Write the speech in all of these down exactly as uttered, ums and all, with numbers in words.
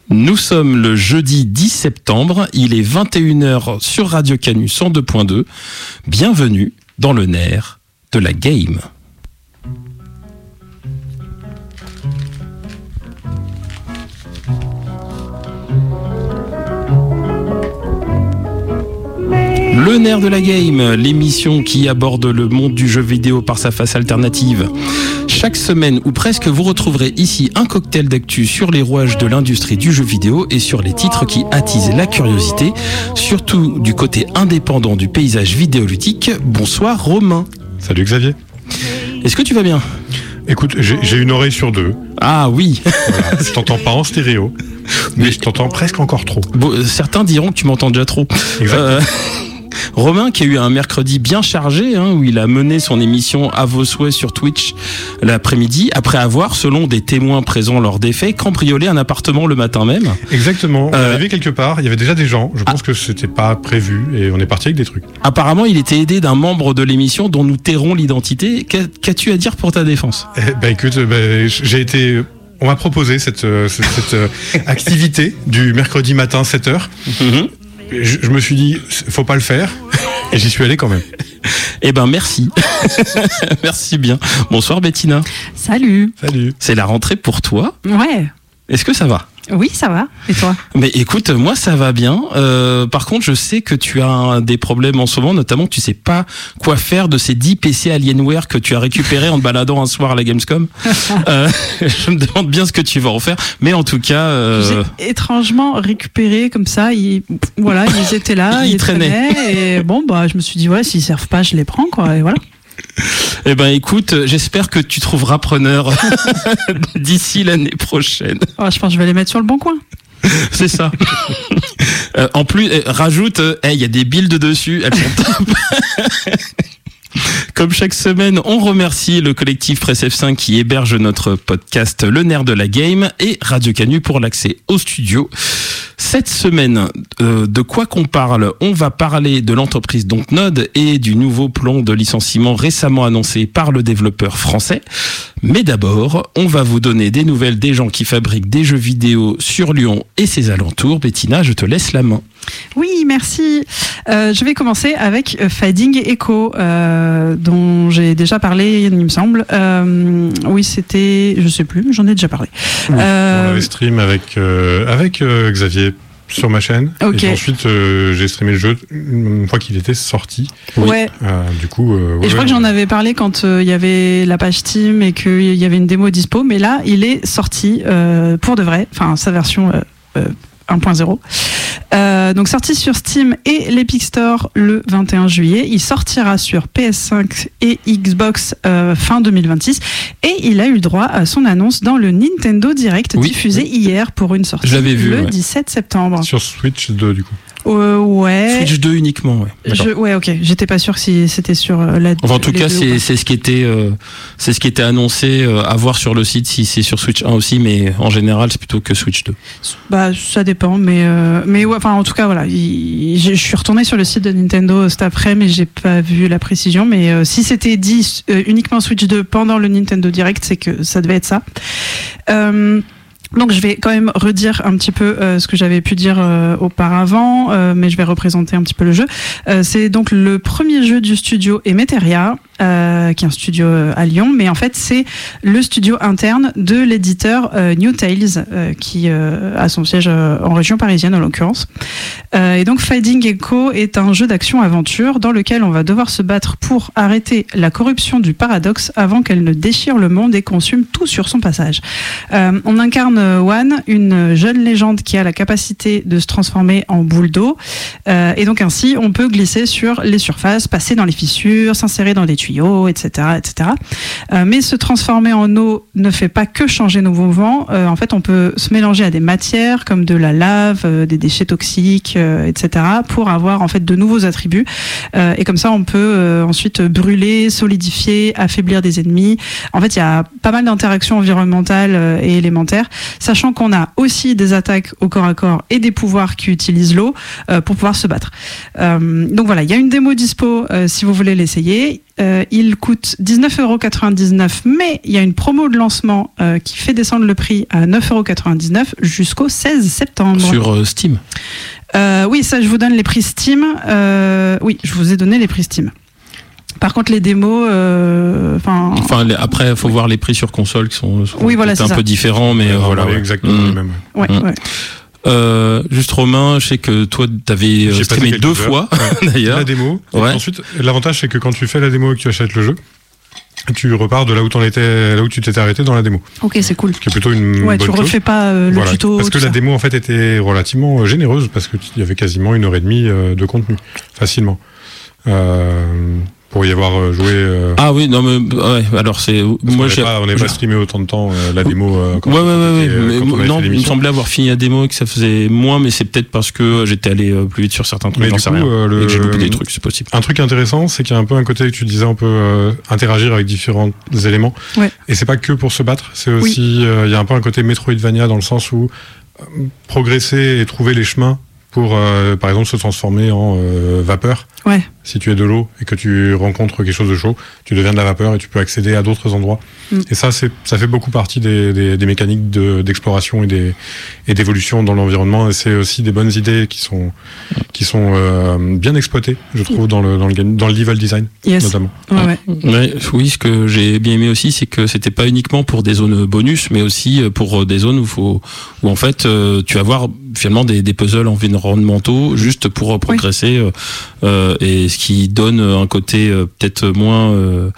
Nous sommes le jeudi dix septembre, il est vingt et une heures sur Radio Canu cent deux point deux. Bienvenue dans le nerf de la game. Le nerf de la game, l'émission qui aborde le monde du jeu vidéo par sa face alternative. Chaque semaine ou presque, vous retrouverez ici un cocktail d'actu sur les rouages de l'industrie du jeu vidéo et sur les titres qui attisent la curiosité, surtout du côté indépendant du paysage vidéoludique. Bonsoir Romain. Salut Xavier. Est-ce que tu vas bien ? Écoute, j'ai, j'ai une oreille sur deux. Ah oui. Voilà, je t'entends pas en stéréo, mais, mais je t'entends presque encore trop. Bon, certains diront que tu m'entends déjà trop. Exactement. Euh... Romain qui a eu un mercredi bien chargé, hein, où il a mené son émission à vos souhaits sur Twitch l'après-midi, après avoir, selon des témoins présents lors des faits, cambriolé un appartement le matin même. Exactement, on euh... arrivait quelque part, il y avait déjà des gens, je pense ah. que c'était pas prévu et on est parti avec des trucs. Apparemment, il était aidé d'un membre de l'émission dont nous tairons l'identité. Qu'a, qu'as-tu à dire pour ta défense ? eh, Bah écoute, bah, j'ai été... On m'a proposé cette, cette, cette activité du mercredi matin sept heures. Mm-hmm. Je, je me suis dit, faut pas le faire, et j'y suis allé quand même. Eh ben merci, merci bien. Bonsoir Bettina. Salut. Salut. C'est la rentrée pour toi ? Ouais. Est-ce que ça va ? Oui, ça va. Et toi ? Mais écoute, moi ça va bien. Euh, par contre, je sais que tu as des problèmes en ce moment, notamment que tu sais pas quoi faire de ces dix P C Alienware que tu as récupérés en te baladant un soir à la Gamescom. euh, je me demande bien ce que tu vas en faire, mais en tout cas, euh... j'ai étrangement récupéré comme ça. Ils, voilà, ils étaient là, ils, ils traînaient. traînaient. Et bon, bah, je me suis dit ouais, s'ils servent pas, je les prends quoi. Et voilà. Eh ben écoute, j'espère que tu trouveras preneur d'ici l'année prochaine. Oh, je pense que je vais les mettre sur le bon coin. C'est ça. euh, en plus, euh, rajoute, il euh, hey, y a des builds dessus, elles sont top. Comme chaque semaine, on remercie le collectif Press F cinq qui héberge notre podcast Le Nerf de la Game et Radio Canu pour l'accès au studio. Cette semaine, euh, de quoi qu'on parle ? On va parler de l'entreprise Dontnod et du nouveau plan de licenciement récemment annoncé par le développeur français. Mais d'abord, on va vous donner des nouvelles des gens qui fabriquent des jeux vidéo sur Lyon et ses alentours. Bettina, je te laisse la main. Oui, merci. Euh, je vais commencer avec Fading Echo, euh, dont j'ai déjà parlé, il me semble. Euh, oui, c'était, je sais plus, j'en ai déjà parlé. Oui, euh... On avait stream avec euh, avec euh, Xavier sur ma chaîne. Okay. Et ensuite, euh, j'ai streamé le jeu une fois qu'il était sorti. Ouais. Euh, du coup. Euh, ouais, et je crois ouais, que j'en avais parlé quand il euh, y avait la page Steam et qu'il y avait une démo dispo, mais là, il est sorti euh, pour de vrai. Enfin, sa version. Euh, euh, un point zéro. Euh, donc sorti sur Steam et l'Epic Store le vingt et un juillet. Il sortira sur P S cinq et Xbox euh, fin deux mille vingt-six et il a eu droit à son annonce dans le Nintendo Direct oui, diffusé oui. hier pour une sortie Je l'avais vu, le ouais. dix-sept septembre. Sur Switch deux du coup. Euh, ouais. Switch deux uniquement, ouais. Je, ouais, ok. J'étais pas sûr si c'était sur la. Enfin, en tout cas, c'est, c'est ce qui était, euh, c'est ce qui était annoncé euh, à voir sur le site si c'est sur Switch un aussi, mais en général, c'est plutôt que Switch deux. Bah, ça dépend, mais euh, mais ouais. Enfin, en tout cas, voilà. Il, je suis retournée sur le site de Nintendo cet après, mais j'ai pas vu la précision. Mais euh, si c'était dit euh, uniquement Switch deux pendant le Nintendo Direct, c'est que ça devait être ça. Euh, Donc je vais quand même redire un petit peu euh, ce que j'avais pu dire euh, auparavant, euh, mais je vais représenter un petit peu le jeu. Euh, c'est donc le premier jeu du studio Emeteria, euh, qui est un studio euh, à Lyon, mais en fait c'est le studio interne de l'éditeur euh, New Tales, euh, qui euh, a son siège euh, en région parisienne en l'occurrence. Euh, et donc Fading Echo est un jeu d'action-aventure dans lequel on va devoir se battre pour arrêter la corruption du paradoxe avant qu'elle ne déchire le monde et consume tout sur son passage. Euh, on incarne One, une jeune légende qui a la capacité de se transformer en boule d'eau. Euh, et donc ainsi, on peut glisser sur les surfaces, passer dans les fissures, s'insérer dans des tuyaux, et cetera, et cetera. Euh, mais se transformer en eau ne fait pas que changer nos mouvements. Euh, en fait, on peut se mélanger à des matières comme de la lave, euh, des déchets toxiques, euh, et cetera, pour avoir en fait de nouveaux attributs. Euh, et comme ça, on peut euh, ensuite brûler, solidifier, affaiblir des ennemis. En fait, il y a pas mal d'interactions environnementales euh, et élémentaires. Sachant qu'on a aussi des attaques au corps à corps et des pouvoirs qui utilisent l'eau euh, pour pouvoir se battre. Euh, donc voilà, il y a une démo dispo euh, si vous voulez l'essayer. Euh, il coûte dix-neuf euros quatre-vingt-dix-neuf, mais il y a une promo de lancement euh, qui fait descendre le prix à neuf euros quatre-vingt-dix-neuf jusqu'au seize septembre. Sur euh, Steam. Euh, oui, ça, je vous donne les prix Steam. Euh, oui, je vous ai donné les prix Steam. Par contre, les démos, euh, enfin. Enfin, les, après, il faut oui. voir les prix sur console qui sont, sont oui, voilà, un ça. peu différents, mais ouais, euh, voilà. Ouais. Exactement mmh. les mêmes. Ouais, mmh. ouais. Euh, juste Romain, je sais que toi, t'avais J'ai streamé deux fois, ouais. d'ailleurs. La démo. Ouais. Ensuite, l'avantage, c'est que quand tu fais la démo et que tu achètes le jeu, tu repars de là où t'en étais, là où tu t'étais arrêté dans la démo. Ok, c'est cool. Ce qui est plutôt une ouais, bonne tu chose. refais pas euh, le voilà, tuto. Parce que la ça. démo en fait était relativement généreuse parce qu'il y avait quasiment une heure et demie de contenu facilement. Euh, pour y avoir joué. Euh... Ah oui, non mais ouais, alors c'est moi j'ai pas, on n'est pas streamé autant de temps euh, la démo. Euh, quand ouais ouais ouais. était, ouais quand mais, non, il me semblait avoir fini la démo et que ça faisait moins, mais c'est peut-être parce que j'étais allé plus vite sur certains trucs. Mais du coup, euh, le... et que j'ai loupé des trucs, c'est possible. Un truc intéressant, c'est qu'il y a un peu un côté que tu disais, on peut euh, interagir avec différents éléments. Ouais. Et c'est pas que pour se battre, c'est aussi il oui. euh, y a un peu un côté Metroidvania dans le sens où euh, progresser et trouver les chemins pour, euh, par exemple, se transformer en euh, vapeur. Ouais. Si tu es de l'eau et que tu rencontres quelque chose de chaud, tu deviens de la vapeur et tu peux accéder à d'autres endroits. Mm. Et ça, c'est, ça fait beaucoup partie des, des, des mécaniques de, d'exploration et, des, et d'évolution dans l'environnement. Et c'est aussi des bonnes idées qui sont, qui sont euh, bien exploitées, je trouve, dans le, dans le, dans le level design, yes. notamment. Ouais, ouais. Ouais, oui, ce que j'ai bien aimé aussi, c'est que c'était pas uniquement pour des zones bonus, mais aussi pour des zones où, faut, où en fait, tu vas voir finalement des, des puzzles environnementaux juste pour progresser. Oui. Euh, et ce qui donne un côté euh, peut-être moins euh,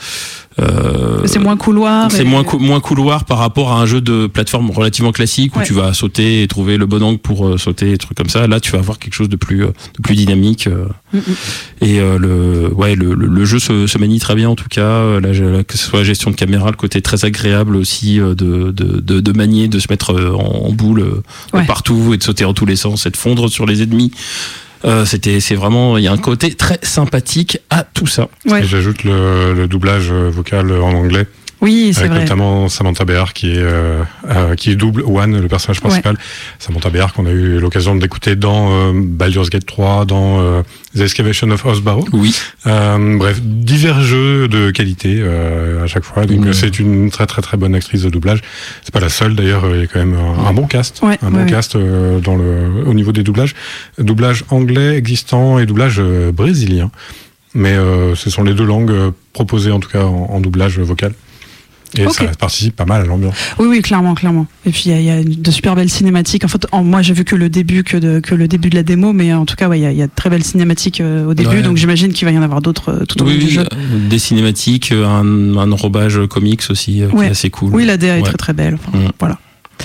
euh, c'est moins couloir c'est et... moins cou- moins couloir par rapport à un jeu de plateforme relativement classique où ouais. tu vas sauter et trouver le bon angle pour euh, sauter et trucs comme ça. Là tu vas avoir quelque chose de plus euh, de plus dynamique euh, mm-hmm. et euh, le ouais le, le, le jeu se, se manie très bien en tout cas là, là, que ce soit la gestion de caméra, le côté très agréable aussi euh, de, de de de manier, de se mettre en, en boule euh, ouais. partout et de sauter en tous les sens et de fondre sur les ennemis. Euh, c'était, c'est vraiment, il y a un côté très sympathique à tout ça. Ouais. Et j'ajoute le, le doublage vocal en anglais. Oui, c'est avec vrai. Notamment Samantha Béard qui est euh, euh, qui double One, le personnage principal. Ouais. Samantha Béard qu'on a eu l'occasion d'écouter dans euh, Baldur's Gate trois, dans euh, The Excavation of Osbarrow. Oui. Euh, bref, divers jeux de qualité euh, à chaque fois. Donc mmh. c'est une très très très bonne actrice de doublage. C'est pas la seule d'ailleurs. Il y a quand même un, un bon cast, ouais, un ouais, bon ouais. cast euh, dans le au niveau des doublages. Doublage anglais existant et doublage euh, brésilien. Mais euh, ce sont les deux langues euh, proposées en tout cas en, en doublage vocal. Et okay. ça participe pas mal à l'ambiance. Oui, oui, clairement, clairement. Et puis il y, y a de super belles cinématiques. En fait, en, moi j'ai vu que le début que, de, que le début de la démo, mais en tout cas, il ouais, y, y a de très belles cinématiques euh, au début. Ouais. Donc j'imagine qu'il va y en avoir d'autres euh, tout au long oui, du oui, jeu. Des cinématiques, un, un enrobage comics aussi euh, ouais. qui est assez cool. Oui, la D A est ouais. très très belle. Enfin, mmh. Voilà.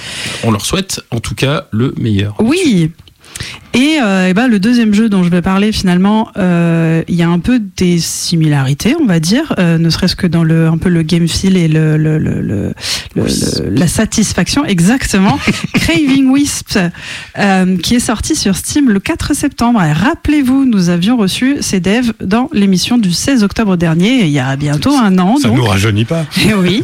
On leur souhaite en tout cas le meilleur. Oui. Et, euh, et ben, le deuxième jeu dont je vais parler, finalement, euh, il y a un peu des similarités, on va dire, euh, ne serait-ce que dans le, un peu le game feel et le, le, le, le, le, le la satisfaction, exactement. Craving Wisps, euh, qui est sorti sur Steam le quatre septembre. Et rappelez-vous, nous avions reçu ces devs dans l'émission du seize octobre dernier, il y a bientôt un an. Ça ne nous rajeunit pas. Et oui.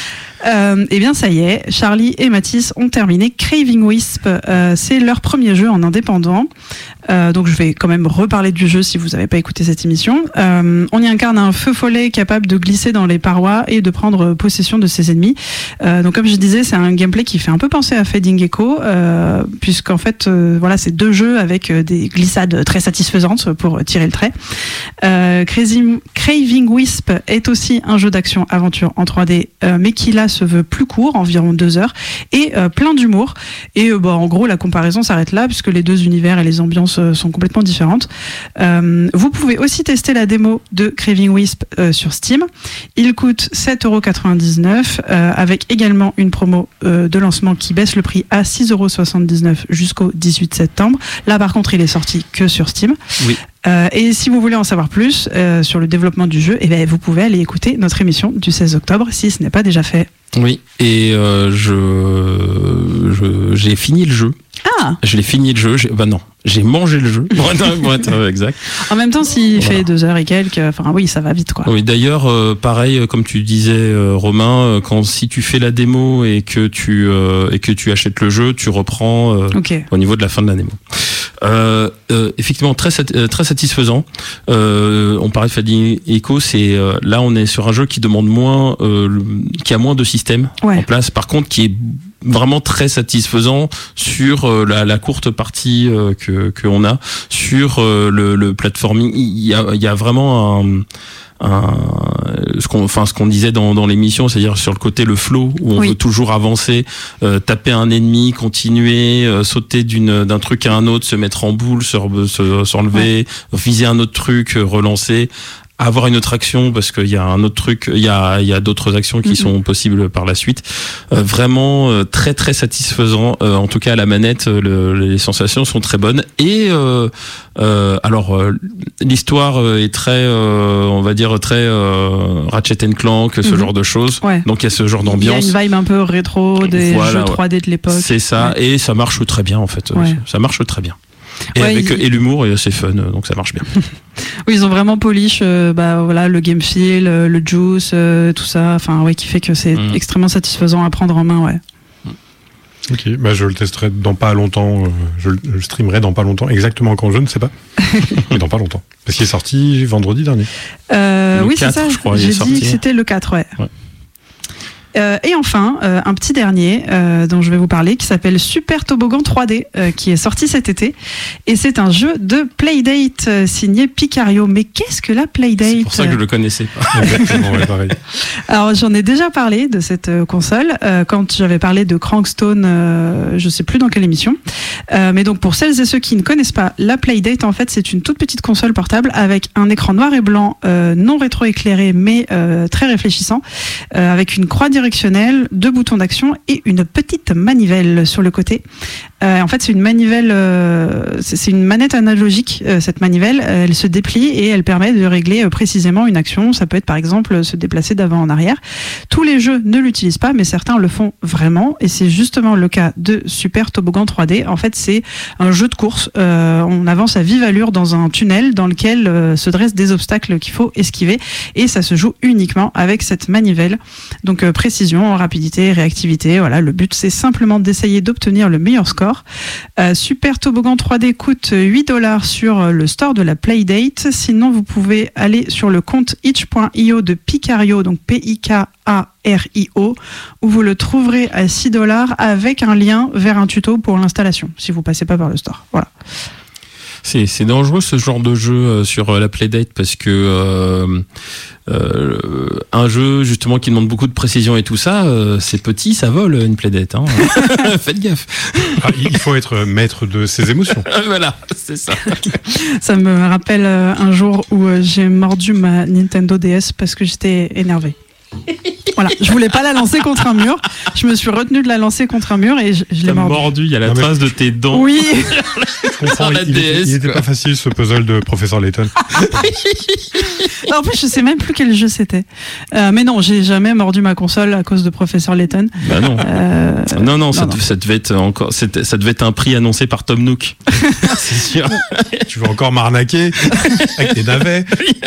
Euh, et bien ça y est, Charlie et Mathis ont terminé Craving Wisp. Euh, c'est leur premier jeu en indépendant. Euh, donc je vais quand même reparler du jeu si vous n'avez pas écouté cette émission. Euh, on y incarne un feu follet capable de glisser dans les parois et de prendre possession de ses ennemis. Euh, donc comme je disais, c'est un gameplay qui fait un peu penser à Fading Echo, euh, puisqu'en fait, euh, voilà, c'est deux jeux avec des glissades très satisfaisantes pour tirer le trait. Euh, Crazy, Craving Wisp est aussi un jeu d'action-aventure en trois D, euh, mais qui là se veut plus court, environ deux heures, et euh, plein d'humour. Et euh, bah, en gros, la comparaison s'arrête là, puisque les deux univers et les ambiances euh, sont complètement différentes. Euh, vous pouvez aussi tester la démo de Craving Wisp euh, sur Steam. Il coûte sept euros quatre-vingt-dix-neuf, euh, avec également une promo euh, de lancement qui baisse le prix à six euros soixante-dix-neuf jusqu'au dix-huit septembre. Là, par contre, il est sorti que sur Steam. Oui. Euh, et si vous voulez en savoir plus euh, sur le développement du jeu, eh bien, vous pouvez aller écouter notre émission du seize octobre si ce n'est pas déjà fait. Oui, et euh, je, je j'ai fini le jeu. Ah. Je l'ai fini le jeu. J'ai, bah non, j'ai mangé le jeu. Pour être, pour être exact. En même temps, s'il voilà. fait deux heures et quelques, enfin oui, ça va vite quoi. Oui, d'ailleurs, euh, pareil, comme tu disais, euh, Romain, euh, quand si tu fais la démo et que tu euh, et que tu achètes le jeu, tu reprends euh, okay. au niveau de la fin de la démo. Euh, euh, effectivement, très sat- très satisfaisant. Euh, on parlait de Fading Echo, c'est euh, là on est sur un jeu qui demande moins, euh, qui a moins de systèmes ouais. en place. Par contre, qui est vraiment très satisfaisant sur euh, la, la courte partie euh, que que on a sur euh, le, le platforming. Il y a il y a vraiment un Un, ce qu'on, enfin ce qu'on disait dans, dans l'émission, c'est-à-dire sur le côté le flow où on oui. veut toujours avancer, euh, taper un ennemi, continuer, euh, sauter d'une d'un truc à un autre, se mettre en boule, se, se s'enlever, ouais. viser un autre truc, relancer, avoir une autre action parce qu'il y a un autre truc, il y a il y a d'autres actions qui mm-hmm. sont possibles par la suite. Euh, vraiment euh, très très satisfaisant. Euh, en tout cas à la manette, le, les sensations sont très bonnes et euh, euh, alors euh, l'histoire est très, euh, on va dire très euh, Ratchet and Clank, ce mm-hmm. genre de choses. Ouais. Donc il y a ce genre d'ambiance. Il y a une vibe un peu rétro des voilà, jeux ouais. trois D de l'époque. C'est ça ouais. et ça marche très bien en fait. Ouais. Ça marche très bien. Et, ouais, avec, il... et l'humour est assez fun, donc ça marche bien. Oui, ils ont vraiment polish, euh, bah voilà, le game feel, euh, le juice, euh, tout ça. Enfin, ouais, qui fait que c'est mmh. extrêmement satisfaisant à prendre en main, ouais. Ok, bah je le testerai dans pas longtemps. Euh, je, je le streamerai dans pas longtemps. Exactement quand je ne sais pas, mais dans pas longtemps. Parce qu'il est sorti vendredi dernier. Euh, oui, quatre, c'est ça. Je crois, J'ai il est dit sorti. que c'était le quatre, ouais. ouais. Euh, et enfin, euh, un petit dernier euh, dont je vais vous parler, qui s'appelle Super Toboggan trois D, euh, qui est sorti cet été. Et c'est un jeu de Playdate euh, signé Picario. Mais qu'est-ce que la Playdate ? C'est pour ça que je le connaissais pas. Exactement, ouais, pareil. Alors j'en ai déjà parlé de cette euh, console euh, quand j'avais parlé de Crankstone, euh, je sais plus dans quelle émission. Euh, mais donc pour celles et ceux qui ne connaissent pas, la Playdate en fait c'est une toute petite console portable avec un écran noir et blanc euh, non rétroéclairé mais euh, très réfléchissant, euh, avec une croix directionnelle, deux boutons d'action et une petite manivelle sur le côté. Euh, en fait, c'est une manivelle, euh, c'est une manette analogique. Euh, cette manivelle, elle se déplie et elle permet de régler euh, précisément une action. Ça peut être par exemple se déplacer d'avant en arrière. Tous les jeux ne l'utilisent pas, mais certains le font vraiment. Et c'est justement le cas de Super Toboggan trois D. En fait, c'est un jeu de course. Euh, on avance à vive allure dans un tunnel dans lequel euh, se dressent des obstacles qu'il faut esquiver. Et ça se joue uniquement avec cette manivelle. Donc euh, précision, rapidité, réactivité. Voilà, le but c'est simplement d'essayer d'obtenir le meilleur score. Euh, Super Toboggan trois D coûte huit dollars sur le store de la Playdate. Sinon, vous pouvez aller sur le compte itch point io de Picario, donc P I K A R I O, où vous le trouverez à six dollars avec un lien vers un tuto pour l'installation, si vous passez pas par le store. Voilà. C'est, c'est dangereux ce genre de jeu euh, sur euh, la Playdate parce que euh, euh, un jeu justement qui demande beaucoup de précision et tout ça, euh, c'est petit, ça vole une Playdate. Hein. Faites gaffe. Ah, il faut être maître de ses émotions. Voilà, c'est ça. Ça me rappelle euh, un jour où euh, j'ai mordu ma Nintendo D S parce que j'étais énervée. Voilà, je voulais pas la lancer contre un mur. Je me suis retenue de la lancer contre un mur et je, je l'ai mordu. mordu. Il y a la non, trace de tes dents. Oui. Je comprends. La il, D S, était, il était pas facile ce puzzle de Professeur Layton. En plus, je sais même plus quel jeu c'était. Euh, mais non, j'ai jamais mordu ma console à cause de Professeur Layton. Bah non. Euh... Non, non, ça, non, te, non. ça devait être encore, c'était, ça devait être un prix annoncé par Tom Nook. C'est sûr. Tu veux encore m'arnaquer avec tes navets.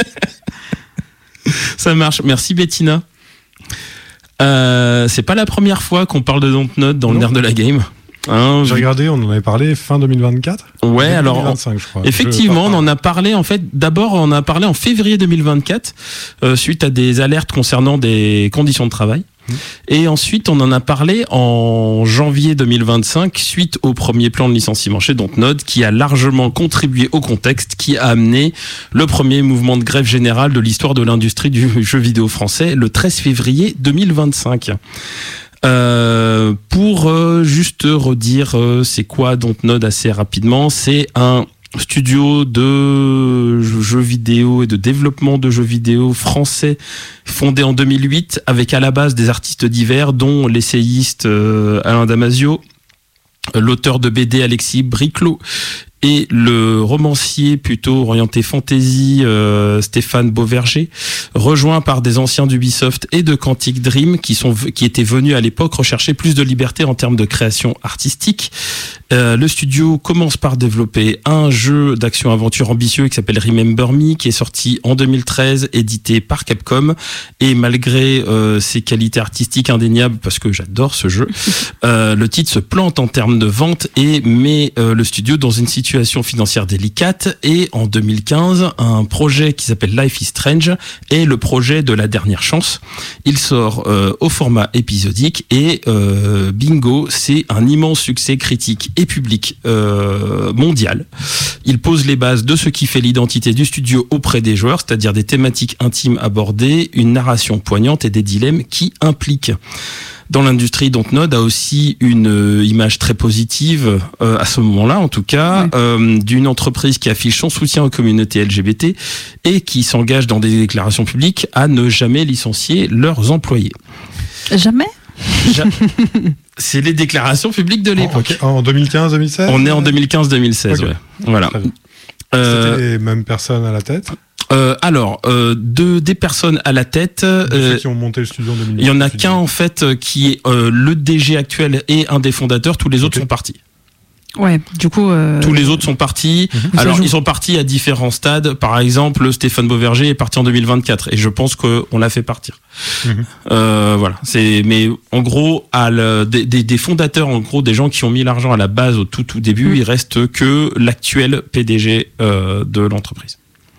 Ça marche. Merci Bettina. Euh, c'est pas la première fois qu'on parle de Dontnod dans non. le nerf de la game. Hein, J'ai regardé, on en avait parlé fin deux mille vingt-quatre. Ouais, alors deux mille vingt-cinq, je crois. Effectivement, je on en a parlé en fait. D'abord, on en a parlé en février deux mille vingt-quatre euh, suite à des alertes concernant des conditions de travail. Mmh. Et ensuite, on en a parlé en janvier deux mille vingt-cinq suite au premier plan de licenciement chez Dontnod qui a largement contribué au contexte qui a amené le premier mouvement de grève générale de l'histoire de l'industrie du jeu vidéo français le treize février deux mille vingt-cinq. Euh, pour euh, juste redire euh, c'est quoi Dontnod assez rapidement, c'est un studio de jeux vidéo et de développement de jeux vidéo français fondé en deux mille huit avec à la base des artistes divers dont l'essayiste euh, Alain Damasio, l'auteur de B D Alexis Briclot et le romancier plutôt orienté fantasy euh, Stéphane Beauverger, rejoint par des anciens d'Ubisoft et de Quantic Dream qui sont qui étaient venus à l'époque rechercher plus de liberté en termes de création artistique. Euh, le studio commence par développer un jeu d'action-aventure ambitieux qui s'appelle Remember Me, qui est sorti en deux mille treize, édité par Capcom. Et malgré euh, ses qualités artistiques indéniables, parce que j'adore ce jeu, euh, le titre se plante en termes de vente et met euh, le studio dans une situation situation financière délicate et en deux mille quinze, un projet qui s'appelle Life is Strange est le projet de la dernière chance. Il sort euh, au format épisodique et euh, bingo, c'est un immense succès critique et public euh, mondial. Il pose les bases de ce qui fait l'identité du studio auprès des joueurs, c'est-à-dire des thématiques intimes abordées, une narration poignante et des dilemmes qui impliquent. Dans l'industrie, Dontnod a aussi une euh, image très positive, euh, à ce moment-là en tout cas, oui. euh, d'une entreprise qui affiche son soutien aux communautés L G B T et qui s'engage dans des déclarations publiques à ne jamais licencier leurs employés. Jamais ? Ja- C'est les déclarations publiques de l'époque. En, en deux mille quinze deux mille seize On est en deux mille quinze deux mille seize, okay. Ouais. Voilà. Euh, C'était les mêmes personnes à la tête ? Euh, alors, euh, de des personnes à la tête. Euh, ceux qui ont monté le studio en deux mille neuf. Il y en a qu'un en fait qui est euh, le D G actuel et un des fondateurs. Tous les autres okay. sont partis. Ouais, du coup. Euh... Tous les autres sont partis. Mm-hmm. Alors, ils sont partis à différents stades. Par exemple, Stéphane Beauverger est parti en deux mille vingt-quatre et je pense qu'on l'a fait partir. Mm-hmm. Euh, voilà. C'est, mais en gros, à le, des, des, des fondateurs, en gros, des gens qui ont mis l'argent à la base au tout tout début, mm-hmm. il reste que l'actuel P D G euh, de l'entreprise.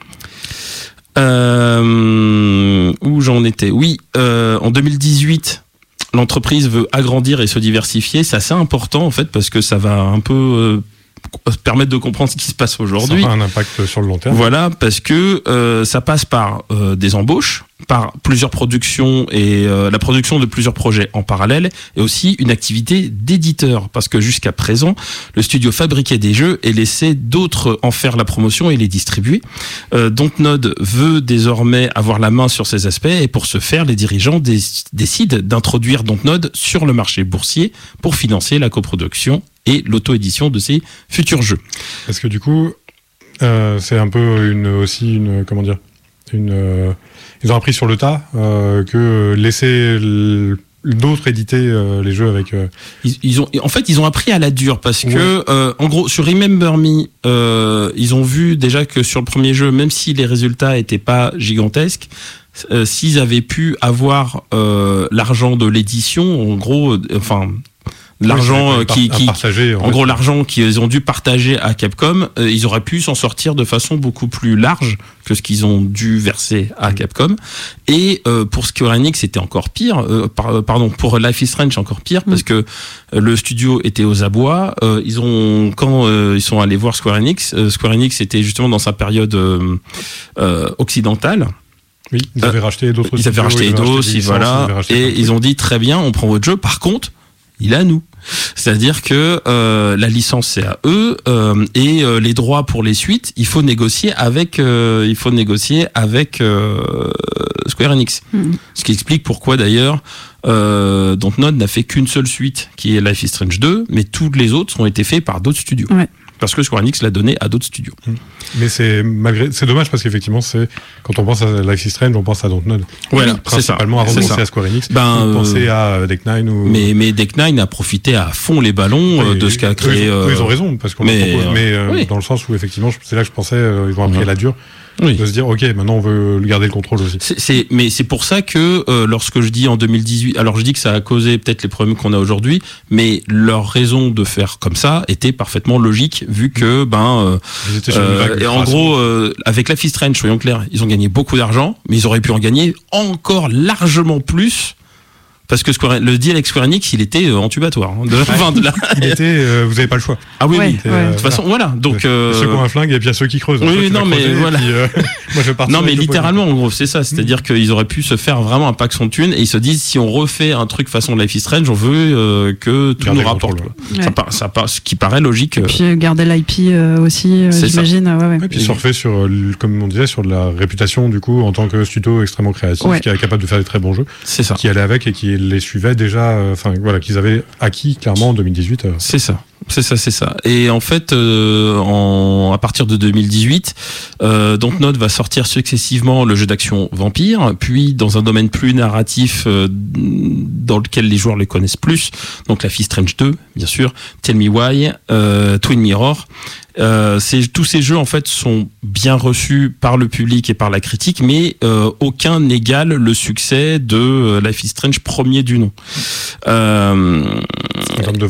Euh, où j'en étais ? Oui, euh, en deux mille dix-huit, l'entreprise veut agrandir et se diversifier. C'est assez important en fait parce que ça va un peu euh, permettre de comprendre ce qui se passe aujourd'hui. Ça a un impact sur le long terme. Voilà, parce que euh, ça passe par euh, des embauches, par plusieurs productions et euh, la production de plusieurs projets en parallèle, et aussi une activité d'éditeur, parce que jusqu'à présent, le studio fabriquait des jeux et laissait d'autres en faire la promotion et les distribuer. Euh, Dontnod veut désormais avoir la main sur ces aspects, et pour ce faire, les dirigeants dé- décident d'introduire Dontnod sur le marché boursier pour financer la coproduction et l'auto-édition de ses futurs jeux. Parce que du coup, euh, c'est un peu une, aussi une, comment dire, une, euh, ils ont appris sur le tas euh, que laisser l- d'autres éditer euh, les jeux avec. Euh... Ils, ils ont, en fait, ils ont appris à la dure parce ouais. que, euh, en gros, sur Remember Me, euh, ils ont vu déjà que sur le premier jeu, même si les résultats étaient pas gigantesques, euh, s'ils avaient pu avoir euh, l'argent de l'édition, en gros, euh, enfin. L'argent oui, qui, qui, partager, en, en gros, l'argent qu'ils ont dû partager à Capcom, euh, ils auraient pu s'en sortir de façon beaucoup plus large que ce qu'ils ont dû verser à mmh. Capcom. Et euh, pour Square Enix, c'était encore pire. Euh, par, pardon, pour Life is Strange, encore pire, mmh. parce que euh, le studio était aux abois. Euh, ils ont, quand euh, ils sont allés voir Square Enix, euh, Square Enix était justement dans sa période euh, euh, occidentale. Oui, ils avaient euh, racheté d'autres. Ils avaient racheté Eidos, voilà, et ils ont dit très bien, on prend votre jeu. Par contre, il est à nous. C'est-à-dire que euh, la licence c'est à eux euh, et euh, les droits pour les suites, il faut négocier avec, euh, il faut négocier avec euh, Square Enix. Mmh. Ce qui explique pourquoi d'ailleurs euh, Dontnod n'a fait qu'une seule suite, qui est Life is Strange deux, mais tous les autres ont été faits par d'autres studios. Ouais. Parce que Square Enix l'a donné à d'autres studios. Mais c'est malgré, c'est dommage parce qu'effectivement, c'est quand on pense à Life is Strange, on pense à Dontnod. Voilà, principalement avant de penser à Square Enix, ben, on pensait à Deck Nine ou. Mais mais Deck Nine a profité à fond les ballons oui, de ce qu'a créé. Eux, euh... ils ont raison parce qu'on. Mais, propose, mais euh, oui. dans le sens où effectivement, c'est là que je pensais, euh, ils vont appris mmh. la dure. Oui. De se dire ok maintenant on veut garder le contrôle aussi. C'est, c'est mais c'est pour ça que euh, lorsque je dis en deux mille dix-huit, alors je dis que ça a causé peut-être les problèmes qu'on a aujourd'hui, mais leur raison de faire comme ça était parfaitement logique vu que ben euh, euh, et en gros euh, avec Life is Strange, soyons clairs, ils ont gagné beaucoup d'argent, mais ils auraient pu en gagner encore largement plus. Parce que Square, le deal avec Square Enix, il était entubatoire. De, ouais, enfin, de la... Il était, euh, vous n'avez pas le choix. Ah oui, ouais, oui. Ouais. De toute façon, voilà. Donc, euh... ceux qui ont un flingue et puis il y a ceux qui creusent. Oui, non, mais creuser, voilà. Puis, euh, moi, je non, mais littéralement, en gros, c'est ça. C'est-à-dire mmh. qu'ils auraient pu se faire vraiment un pack son de thunes et ils se disent, si on refait un truc façon Life is Strange, on veut euh, que tout nous rapporte. Ouais. Ça, ça, ça, ce qui paraît logique. Et puis garder l'I P euh, aussi, euh, j'imagine. Ouais, ouais. Et puis surfer sur, comme on disait, sur la réputation du coup en tant que studio extrêmement créatif, ouais. qui est capable de faire des très bons jeux, c'est ça. Qui allait avec et qui les suivait déjà. Enfin voilà. qu'ils avaient acquis clairement en deux mille dix-huit. Euh. C'est ça, c'est ça, c'est ça. Et en fait, euh, en, à partir de deux mille dix-huit, euh, Dontnod va sortir successivement le jeu d'action Vampire, puis dans un domaine plus narratif euh, dans lequel les joueurs les connaissent plus, donc Life is Strange deux, bien sûr, Tell Me Why, euh, Twin Mirror. Euh, c'est, tous ces jeux en fait sont bien reçus par le public et par la critique, mais euh, aucun n'égale le succès de euh, Life is Strange premier du nom. Euh, en termes de vente.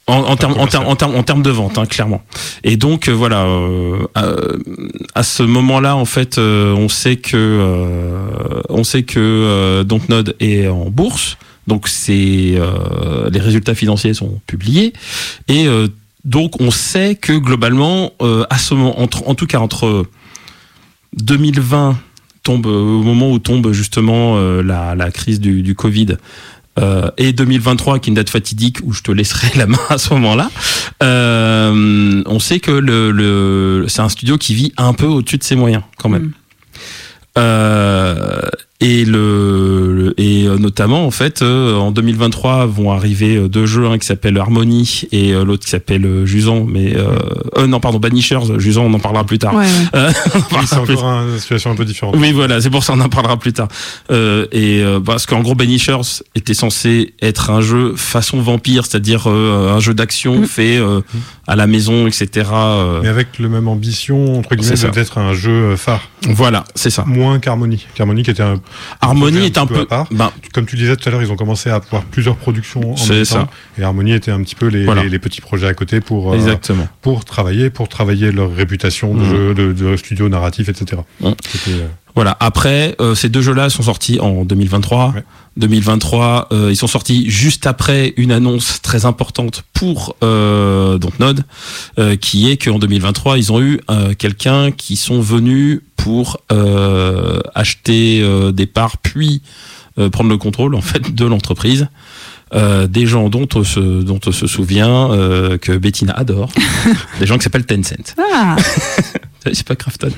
En, en termes en termes en termes en termes de vente, hein, clairement. Et donc euh, voilà, euh, euh, à ce moment-là, en fait, euh, on sait que euh, on sait que euh, Dontnod est en bourse, donc c'est euh, les résultats financiers sont publiés et euh, donc on sait que globalement, euh, à ce moment, entre, en tout cas entre deux mille vingt tombe au moment où tombe justement euh, la la crise du, du Covid. Euh, et deux mille vingt-trois, qui est une date fatidique où je te laisserai la main à ce moment-là, euh, on sait que le, le, c'est un studio qui vit un peu au-dessus de ses moyens, quand même. Mmh. Euh, et le, le et notamment en fait euh, en deux mille vingt-trois vont arriver deux jeux, un qui s'appelle Harmony et euh, l'autre qui s'appelle euh, Jusant, mais euh, euh, non pardon Banishers, Jusant on en parlera plus tard. Ouais, ouais. Euh, oui, c'est encore une situation un peu différente. Oui voilà, c'est pour ça on en parlera plus tard. Euh, et euh, parce qu'en gros Banishers était censé être un jeu façon vampire, c'est-à-dire euh, un jeu d'action mmh. fait euh, mmh. à la maison, et cetera. Euh, mais avec le même ambition entre guillemets d'être un jeu phare. Voilà, c'est ça. Moins qu'Harmony. Qu'Harmony qui était un Harmony est un peu, peu ben, comme tu disais tout à l'heure, ils ont commencé à avoir plusieurs productions en même ça. temps, et Harmony était un petit peu les, voilà. les, les petits projets à côté pour Exactement. Euh, pour travailler, pour travailler leur réputation de, mmh. jeu, de, de studio narratif, et cetera. Mmh. C'était, euh... Voilà. Après, euh, ces deux jeux-là sont sortis en deux mille vingt-trois. Ouais. deux mille vingt-trois, euh, ils sont sortis juste après une annonce très importante pour euh, Dontnod, euh, qui est qu'en deux mille vingt-trois, ils ont eu euh, quelqu'un qui sont venus pour euh, acheter euh, des parts, puis euh, prendre le contrôle en fait de l'entreprise. Euh, des gens dont on se, dont on se souvient euh, que Bettina adore, des gens qui s'appellent Tencent. Ah. C'est pas Krafton.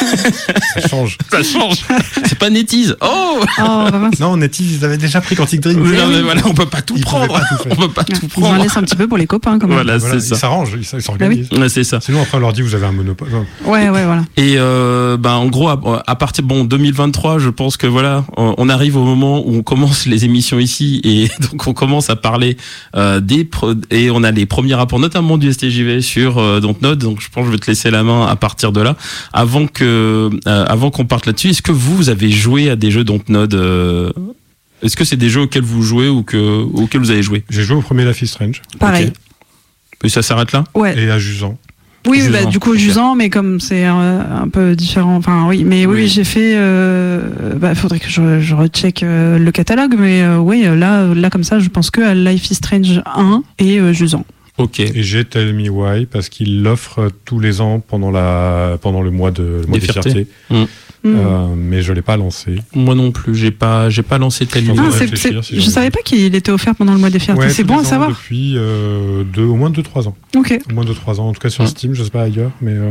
Ça change. Ça change. C'est pas NetEase. Oh, oh bah non, NetEase, ils avaient déjà pris Quantic Dream. Oui, non, mais voilà, on peut pas tout ils prendre. Pas tout on peut pas ils tout prendre. Ils en laissent un petit peu pour les copains, quand même. Voilà, voilà, c'est ça. Ils s'arrangent, ils s'organisent. Bah oui. Ouais, c'est ça. Sinon, après, on leur dit, vous avez un monopole. Ouais, ouais, voilà. Et, euh, ben, en gros, à, à partir, bon, deux mille vingt-trois, je pense que voilà, on arrive au moment où on commence les émissions ici et donc on commence à parler, euh, des, pro- et on a les premiers rapports, notamment du S T J V sur, euh, Dontnod. Donc, je pense que je vais te laisser la main à partir de là. Avant que, Euh, avant qu'on parte là-dessus, est-ce que vous, vous avez joué à des jeux Dontnod euh, Est-ce que c'est des jeux auxquels vous jouez ou que, auxquels vous avez joué? J'ai joué au premier Life is Strange. Pareil. Okay. Et ça s'arrête là? Ouais. Et à Jusant. Oui, Jusant. Bah, du coup, okay. Jusant, mais comme c'est un, un peu différent. Enfin, oui, mais oui, oui j'ai fait. Euh, bah, faudrait que je, je recheck euh, le catalogue, mais euh, oui, là, là, comme ça, je pense que à Life is Strange un et euh, Jusant. Ok. Et j'ai Tell Me Why parce qu'il l'offre tous les ans pendant la pendant le mois de le mois des fiertés. Mmh. Euh, mais je l'ai pas lancé. Moi non plus, j'ai pas j'ai pas lancé Tell Me Why. Ah, c'est, c'est, si je savais pas qu'il était offert pendant le mois des fiertés. Ouais, c'est bon à savoir. Depuis euh, deux, au moins deux trois ans. Ok. Au moins deux trois ans, en tout cas sur mmh. Steam, je sais pas ailleurs, mais. Euh...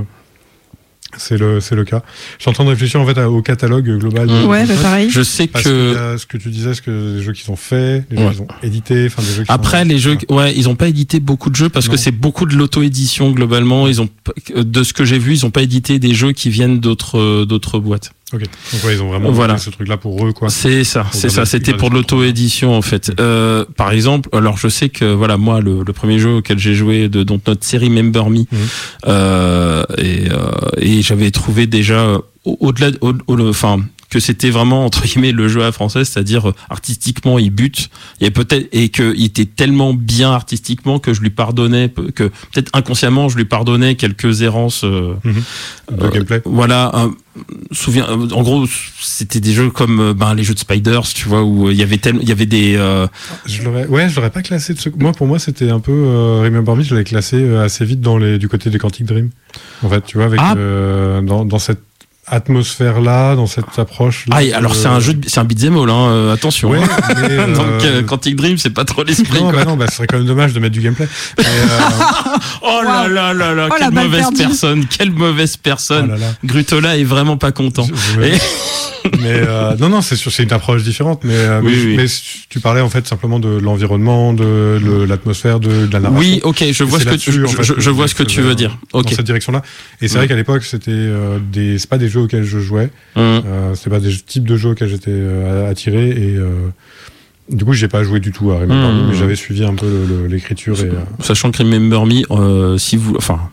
C'est le, c'est le cas. Je suis en train de réfléchir en fait au catalogue global. Mmh. Ouais, bah pareil. Je sais Parce que. que ce que tu disais, ce que les jeux qu'ils ont fait, les jeux ouais. qu'ils ont édités, enfin des jeux. Qui Après, sont... les jeux, ouais, ils ont pas édité beaucoup de jeux parce non. que c'est beaucoup de l'auto-édition globalement. Ils ont, de ce que j'ai vu, ils ont pas édité des jeux qui viennent d'autres, d'autres boîtes. Ok. Donc ouais, ils ont vraiment voilà. ce truc-là pour eux, quoi. C'est ça, pour c'est ça. C'était pour de l'auto-édition en fait. Euh, par exemple, alors je sais que voilà, moi, le, le premier jeu auquel j'ai joué de donc notre série Remember Me, mmh. euh, et, euh, et j'avais trouvé déjà au, au-delà, au, au, enfin. que c'était vraiment entre guillemets le jeu à la française, c'est-à-dire artistiquement il bute, et peut-être et que il était tellement bien artistiquement que je lui pardonnais, que peut-être inconsciemment je lui pardonnais quelques errances euh, mmh. de euh, gameplay. Voilà, un, souviens, en gros c'était des jeux comme ben les jeux de Spiders, tu vois, où il y avait tellement, il y avait des. Euh... Je l'aurais, ouais, je l'aurais pas classé de ce. Moi, pour moi, c'était un peu euh, Remember Me, je l'avais classé euh, assez vite dans les du côté des Quantic Dream. En fait, tu vois, avec ah. euh, dans dans cette atmosphère là, dans cette approche là. Ah, et alors euh... c'est un jeu, de, c'est un beat'em all, hein, euh, attention. Ouais, hein. Mais, euh... Donc euh, Quantic Dream, c'est pas trop l'esprit. Non, quoi. bah non, bah ce serait quand même dommage de mettre du gameplay. Mais, euh... oh là là là là, oh, quelle mauvaise perdue. personne, quelle mauvaise personne. Oh là là. Grutola est vraiment pas content. Je, je... Et... mais euh, non non, c'est sûr, c'est une approche différente. Mais, euh, oui, mais, oui. mais tu parlais en fait simplement de l'environnement, de le, l'atmosphère, de, de la narration. Oui, ok, je vois ce que tu, je, en fait, je, je vois ce que tu veux dire. Ok. Dans cette direction-là. Et c'est mmh. vrai qu'à l'époque, c'était euh, des, c'est pas des jeux auxquels je jouais. Mmh. Euh, c'est pas des types de jeux auxquels j'étais euh, attiré et euh, du coup j'ai pas joué du tout à Remember Me, mmh. mais j'avais suivi un peu le, le, l'écriture et euh... sachant que Remember Me, euh, si vous, enfin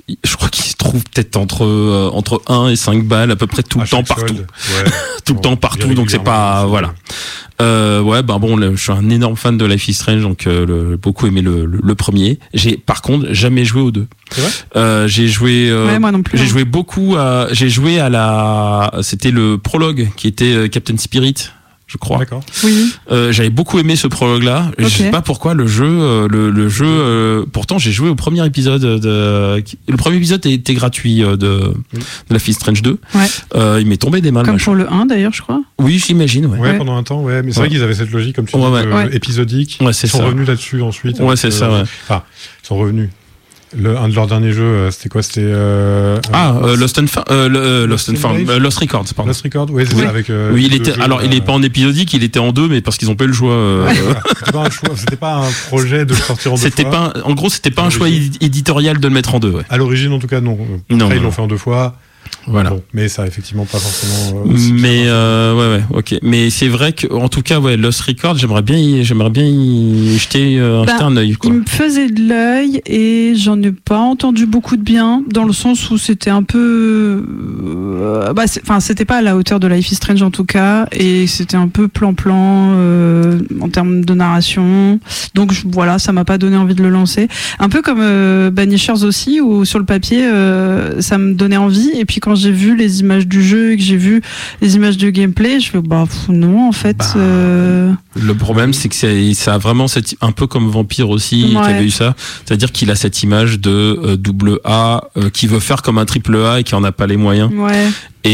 je crois qu'il se trouve peut-être entre euh, entre un et cinq balles à peu près tout à le temps chaque partout. solde. Ouais. Tout le Bon, temps partout, donc c'est pas régulièrement, voilà. Euh, ouais, bah bon, le, je suis un énorme fan de Life is Strange, donc euh, le, beaucoup aimé le, le, le premier. J'ai par contre jamais joué aux deux. C'est vrai euh, j'ai joué. Euh, Ouais, moi non plus. J'ai hein. joué beaucoup à. J'ai joué à la. C'était le prologue qui était euh, Captain Spirit, je crois. D'accord. Oui. Euh, j'avais beaucoup aimé ce prologue-là. Ok. Je sais pas pourquoi le jeu, euh, le, le jeu. Euh, pourtant, j'ai joué au premier épisode de. Le premier épisode était gratuit euh, de, Oui. de Life is Strange deux. Ouais. Euh, il m'est tombé des mains. le Comme machin. pour le un d'ailleurs, je crois. Oui, j'imagine. Ouais. Ouais, Ouais. pendant un temps, ouais. Mais c'est Ouais. vrai qu'ils avaient cette logique, comme tu Ouais, dis, ouais. euh, Ouais. épisodique. Ouais, c'est Ils sont ça. revenus là-dessus ensuite. Ouais, avec, c'est euh, ça. Ouais. Enfin, ils sont revenus. Le, un de leurs derniers jeux, euh, c'était quoi? C'était euh, Ah, euh, euh, Lost and Fa- euh, le- euh, Lost and Lost in Found, Life euh, Lost Records, pardon. Lost Record, ouais, c'est Oui. ça, avec. Euh, Oui, il le était. jeu, Alors, il euh, est pas en épisodique, il était en deux, mais parce qu'ils ont pas eu le choix. euh, C'était pas un choix, c'était pas un projet de le sortir en deux C'était fois. pas. un- En gros, c'était pas un À choix l'origine. édi- éditorial de le mettre en deux. Ouais. À l'origine, en tout cas, non. Non, Après, ils non. l'ont fait en deux fois. Voilà. Bon, mais ça a effectivement pas forcément. euh, aussi bien Mais marché. euh, ouais, ouais, ok. Mais c'est vrai que, en tout cas, ouais, Lost Records, j'aimerais bien, y, j'aimerais bien y jeter, euh, Bah, jeter un œil, quoi. Il me faisait de l'œil et j'en ai pas entendu beaucoup de bien dans le sens où c'était un peu, euh, bah, c'est- enfin c'était pas à la hauteur de Life is Strange en tout cas et c'était un peu plan-plan euh, en termes de narration. Donc je- voilà, ça m'a pas donné envie de le lancer. Un peu comme euh, Banishers aussi où sur le papier euh, ça me donnait envie et puis quand j'ai vu les images du jeu et que j'ai vu les images de gameplay, je fais bah pff, non en fait. Bah, euh, Le problème, c'est que c'est- ça a vraiment cette, un peu comme Vampire aussi, qui Ouais. avait eu ça. C'est-à-dire qu'il a cette image de euh, double A, euh, qui veut faire comme un triple A et qui en a pas les moyens. ouais.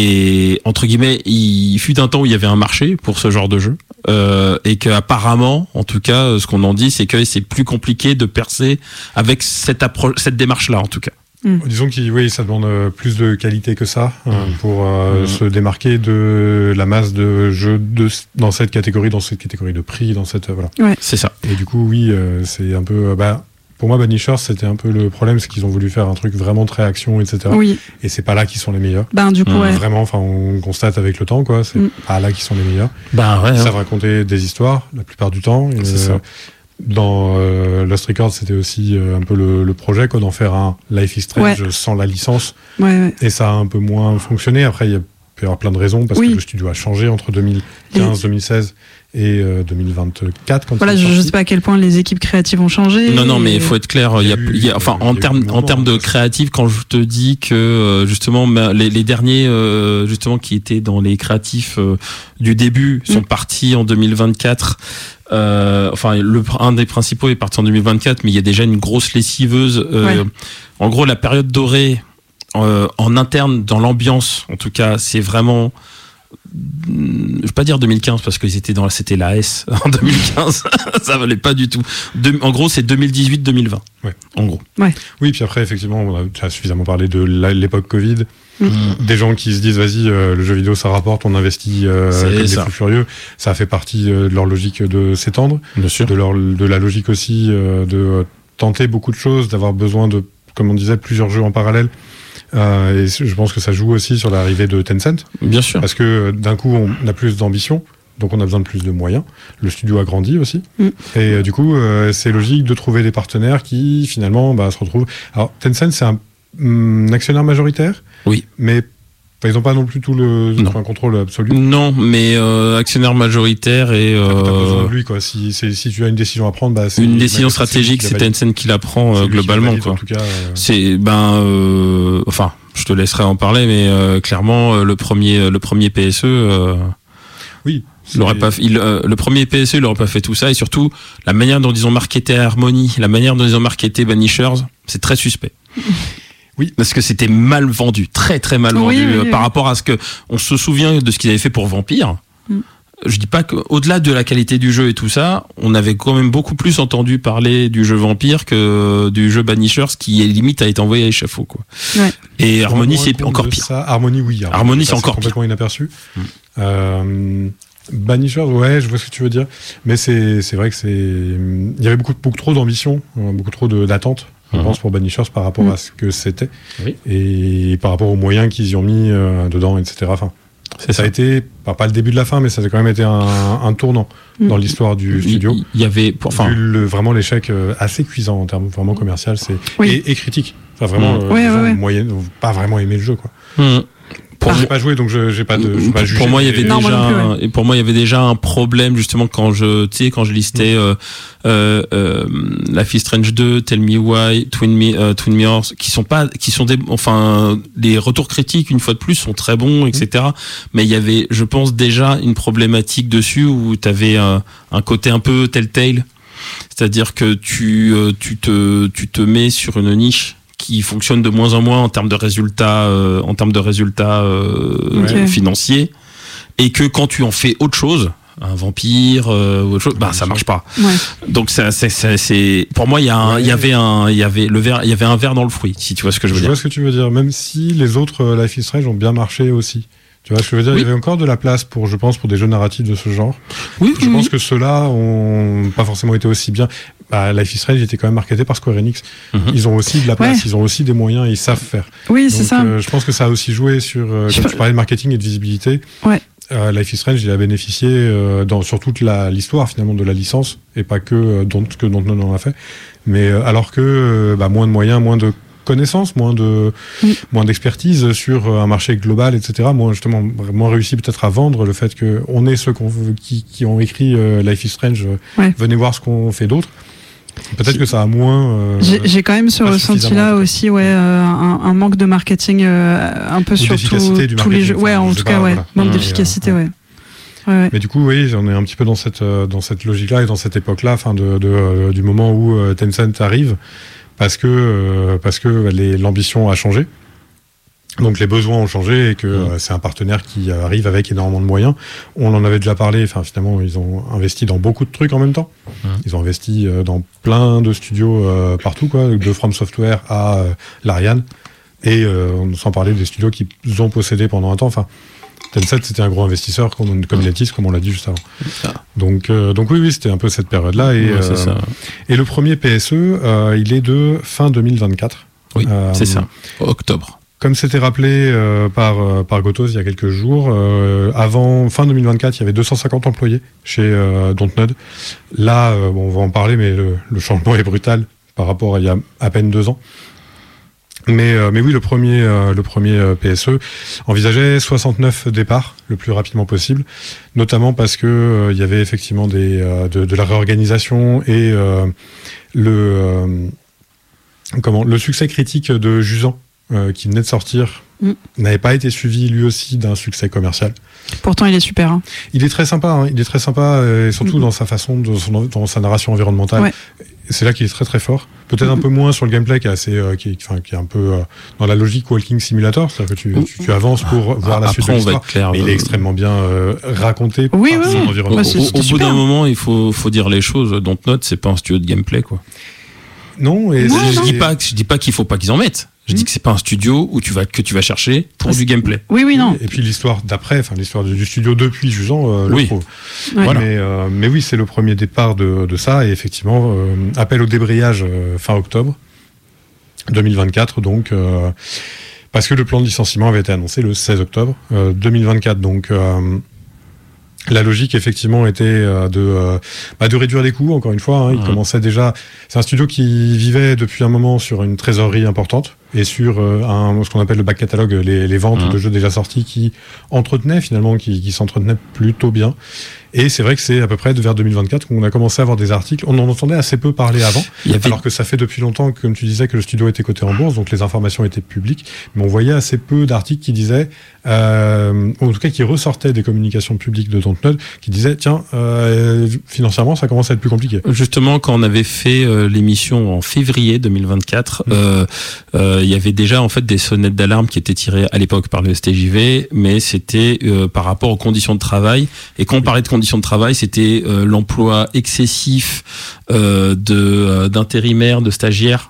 Et entre guillemets, il fut un temps où il y avait un marché pour ce genre de jeu, euh, et qu'apparemment, en tout cas, ce qu'on en dit, c'est que c'est plus compliqué de percer avec cette approche, cette démarche-là, en tout cas. Disons que oui, ça demande euh, plus de qualité que ça hein, pour euh, Mmh. se démarquer de la masse de jeux de, dans cette catégorie, dans cette catégorie de prix, dans cette euh, voilà. C'est ça. Et du coup, oui, euh, c'est un peu. euh, bah, pour moi, Banishers, c'était un peu le problème, c'est qu'ils ont voulu faire un truc vraiment très action, et cetera. Oui. Et c'est pas là qu'ils sont les meilleurs. Ben du coup Mmh. ouais. Vraiment, enfin, on constate avec le temps, quoi. C'est Mm. pas là qu'ils sont les meilleurs. Bah ouais. Ils hein. savent raconter des histoires la plupart du temps. Et, C'est euh, ça. Dans euh, Lost Records, c'était aussi euh, un peu le, le projet, quoi, d'en faire un Life is Strange sans la licence. Ouais, ouais. Et ça a un peu moins fonctionné. Après, il y a peut y avoir plein de raisons parce Oui. que le studio a changé entre deux mille quinze, deux mille seize et euh, deux mille vingt-quatre. Quand Voilà, il est je, je sorti. sais pas à quel point les équipes créatives ont changé. Non, non, mais et- il faut être clair. Il y a, Il y a eu- il y a- enfin, il y a en eu termes, des en moments, termes de hein, créatifs, quand je te dis que euh, justement ma- les, les derniers, euh, justement, qui étaient dans les créatifs euh, du début, sont Mm. partis en deux mille vingt-quatre. Euh, enfin, le, un des principaux est parti en deux mille vingt-quatre, mais il y a déjà une grosse lessiveuse. Euh, Ouais. En gros, la période dorée euh, en interne, dans l'ambiance, en tout cas, c'est vraiment. Je vais pas dire deux mille quinze parce que c'était dans c'était la S en deux mille quinze. Ça valait pas du tout. De- en gros, c'est deux mille dix-huit deux mille vingt. Ouais. En gros. Oui, puis après, effectivement, on a déjà suffisamment parlé de la- l'époque Covid. Mm. Des gens qui se disent, vas-y, euh, le jeu vidéo, ça rapporte, on investit euh, C'est comme des ça. fous furieux. Ça fait partie euh, de leur logique de s'étendre, Bien sûr. de, leur, de la logique aussi euh, de euh, tenter beaucoup de choses, d'avoir besoin de, comme on disait, plusieurs jeux en parallèle. Euh, et je pense que ça joue aussi sur l'arrivée de Tencent, Bien sûr. parce que euh, d'un coup, on a plus d'ambition. Donc on a besoin de plus de moyens. Le studio a grandi aussi. Mm. Et euh, du coup, euh, c'est logique de trouver des partenaires qui, finalement, bah, se retrouvent... Alors, Tencent, c'est un, hum, actionnaire majoritaire. Oui. Mais bah, ils n'ont pas non plus tout le Non. un contrôle absolu. Non, mais euh, actionnaire majoritaire et T'as besoin euh, de lui, quoi. Si, c'est- si tu as une décision à prendre, bah, c'est... une le décision mec, stratégique, lui c'est qui la valide. Tencent qui la prend C'est euh, lui qui la globalement, valide, quoi. En tout cas, euh, C'est ben, euh, enfin, je te laisserai en parler, mais euh, clairement, euh, le premier, le premier P S E. Euh, oui. Il aurait pas, fait- il, euh, le premier P S E, il aurait pas fait tout ça, et surtout la manière dont ils ont marketé Harmony, la manière dont ils ont marketé Banishers, c'est très suspect. Oui. Parce que c'était mal vendu, très très mal Oui, vendu oui, euh, oui. par rapport à ce que on se souvient de ce qu'ils avaient fait pour Vampire. Mm. Je dis pas qu'au-delà de la qualité du jeu et tout ça, on avait quand même beaucoup plus entendu parler du jeu Vampire que du jeu Banishers, qui est limite a été envoyé à l'échafaud, quoi. Ouais. Et Harmony, Pour c'est rendre compte encore de pire. Ça, Harmony, oui. Harmony, c'est ça, encore complètement inaperçu. Mm. Euh, Banishers, ouais, je vois ce que tu veux dire. Mais c'est c'est vrai que c'est... Il y avait beaucoup, beaucoup trop d'ambition, euh, beaucoup trop de- d'attente, je Mhm. pense, pour Banishers par rapport Mm. à ce que c'était. Oui. Et par rapport aux moyens qu'ils y ont mis euh, dedans, et cetera. Enfin, ça. ça a été, pas, pas le début de la fin, mais ça a quand même été un, un tournant mmh. dans l'histoire du studio. Il y avait, enfin, vu le, vraiment l'échec assez cuisant en termes vraiment commercial, c'est oui. et, et critique. Enfin, vraiment, mmh. euh, ouais, les gens ouais. moyenne, pas vraiment aimé le jeu, quoi. Mmh. Pour j'ai pas joué, donc je j'ai pas de. Je pas pour moi, il y avait non, déjà, plus, ouais. un, et pour moi, il y avait déjà un problème justement quand je, tu sais, quand je listais mmh. euh, euh, Life is Strange deux, Tell Me Why, Twin Me, euh, Twin Mirrors, qui sont pas, qui sont des, enfin, les retours critiques une fois de plus sont très bons, et cetera. Mmh. Mais il y avait, je pense déjà une problématique dessus où t'avais un, un côté un peu Telltale, c'est-à-dire que tu, tu te, tu te mets sur une niche qui fonctionne de moins en moins en termes de résultats, euh, en termes de résultats euh, okay. financiers, et que quand tu en fais autre chose, un vampire euh, ou autre chose, bah ça marche pas. Ouais. Donc ça, c'est, c'est, c'est, pour moi il y a, un, il ouais. y avait un, il y avait le verre, il y avait un verre dans le fruit, si tu vois ce que je veux je dire. Je vois ce que tu veux dire, même si les autres euh, Life is Strange ont bien marché aussi. Tu vois ce que je veux dire? Oui. Il y avait encore de la place pour, je pense, pour des jeux narratifs de ce genre. Oui, je oui, pense oui. que ceux-là ont pas forcément été aussi bien. Bah, Life is Strange était quand même marketé par Square Enix. Mm-hmm. Ils ont aussi de la place, ouais. ils ont aussi des moyens, ils savent faire. Oui, donc, c'est ça. Euh, je pense que ça a aussi joué sur, euh, comme tu parlais de marketing et de visibilité. Ouais. Euh, Life is Strange, il a bénéficié euh, dans, sur toute la, l'histoire finalement de la licence, et pas que euh, dont que Dontnod en a fait. Mais euh, alors que euh, bah, moins de moyens, moins de connaissances, moins de mm. moins d'expertise sur un marché global, et cetera. Moins justement, moins réussi peut-être à vendre le fait que on est ceux qu'on veut, qui, qui ont écrit euh, Life is Strange. Ouais. Venez voir ce qu'on fait d'autre. Peut-être que ça a moins. Euh, j'ai, j'ai quand même ce ressenti-là aussi, ouais, euh, un, un manque de marketing euh, un peu ou sur tout, tous les jeux. Ouais, en tout cas, pas, ouais, voilà. manque mmh, d'efficacité, euh, ouais. Ouais, ouais. Mais du coup, oui, on est un petit peu dans cette dans cette logique-là et dans cette époque-là, enfin, de, de euh, du moment où euh, Tencent arrive, parce que euh, parce que les, l'ambition a changé. Donc les besoins ont changé et que mmh. euh, c'est un partenaire qui arrive avec énormément de moyens. On en avait déjà parlé, enfin finalement ils ont investi dans beaucoup de trucs en même temps. Mmh. Ils ont investi euh, dans plein de studios euh, partout, quoi, de From Software à euh, Larian. Et euh, sans parler des studios qu'ils ont possédés pendant un temps. Enfin, Tencent c'était un gros investisseur comme, comme Netis, comme on l'a dit juste avant. Ah. Donc euh, donc oui oui c'était un peu cette période-là. Et, ouais, c'est euh, ça. Et le premier P S E, euh, il est de fin deux mille vingt-quatre. Oui, euh, c'est ça, octobre. Comme c'était rappelé euh, par euh, par Gotos il y a quelques jours, euh, avant fin deux mille vingt-quatre, il y avait deux cent cinquante employés chez euh, Dontnod. Là, euh, bon, on va en parler, mais le, le changement est brutal par rapport à il y a à peine deux ans. Mais euh, mais oui, le premier euh, le premier euh, P S E envisageait soixante-neuf départs le plus rapidement possible, notamment parce que euh, il y avait effectivement des euh, de, de la réorganisation et euh, le euh, comment le succès critique de Jusant. Euh, qui venait de sortir, mm. n'avait pas été suivi lui aussi d'un succès commercial. Pourtant, il est super. Hein. Il est très sympa, hein. Il est très sympa, euh, et surtout mm. dans sa façon, de son, dans sa narration environnementale. Ouais. C'est là qu'il est très très fort. Peut-être mm. un peu moins sur le gameplay, qui est assez, euh, qui, enfin, qui est un peu euh, dans la logique walking simulator, c'est-à-dire que tu, mm. tu, tu avances pour voir ah, la suite de l'histoire. Clair, mais euh... il est extrêmement bien euh, raconté oui, par oui. son environnement. Bah, au, au bout d'un moment, il faut, faut dire les choses. Dontnod, c'est pas un studio de gameplay, quoi. Non, et non, je, non. Dis pas, je dis pas qu'il faut pas qu'ils en mettent. Je mmh. dis que c'est pas un studio où tu vas que tu vas chercher pour ah, du gameplay. Oui, oui, non. Et puis l'histoire d'après, enfin l'histoire du studio depuis Jusant euh, le oui. prouve. Ouais. Voilà. Mais, euh, mais oui, c'est le premier départ de, de ça et effectivement euh, appel au débrayage euh, fin octobre deux mille vingt-quatre, donc euh, parce que le plan de licenciement avait été annoncé le seize octobre euh, deux mille vingt-quatre, donc. Euh, La logique, effectivement, était euh, de, euh, bah, de réduire les coûts, encore une fois. Hein, il mmh. commençait déjà... C'est un studio qui vivait depuis un moment sur une trésorerie importante et sur euh, un, ce qu'on appelle le back catalogue, les, les ventes mmh. de jeux déjà sortis qui entretenaient, finalement, qui, qui s'entretenaient plutôt bien. Et c'est vrai que c'est à peu près vers deux mille vingt-quatre qu'on a commencé à avoir des articles. On en entendait assez peu parler avant, il y avait... alors que ça fait depuis longtemps, comme tu disais, que le studio était coté en bourse, donc les informations étaient publiques. Mais on voyait assez peu d'articles qui disaient, euh, en tout cas qui ressortaient des communications publiques de Dontnod, qui disaient, tiens, euh, financièrement, ça commence à être plus compliqué. Justement, quand on avait fait euh, l'émission en février deux mille vingt-quatre, mmh. euh, euh, il y avait déjà en fait des sonnettes d'alarme qui étaient tirées à l'époque par le S T J V, mais c'était euh, par rapport aux conditions de travail. Et quand on parlait de conditions de travail, c'était euh, l'emploi excessif euh, de euh, d'intérimaires, de stagiaires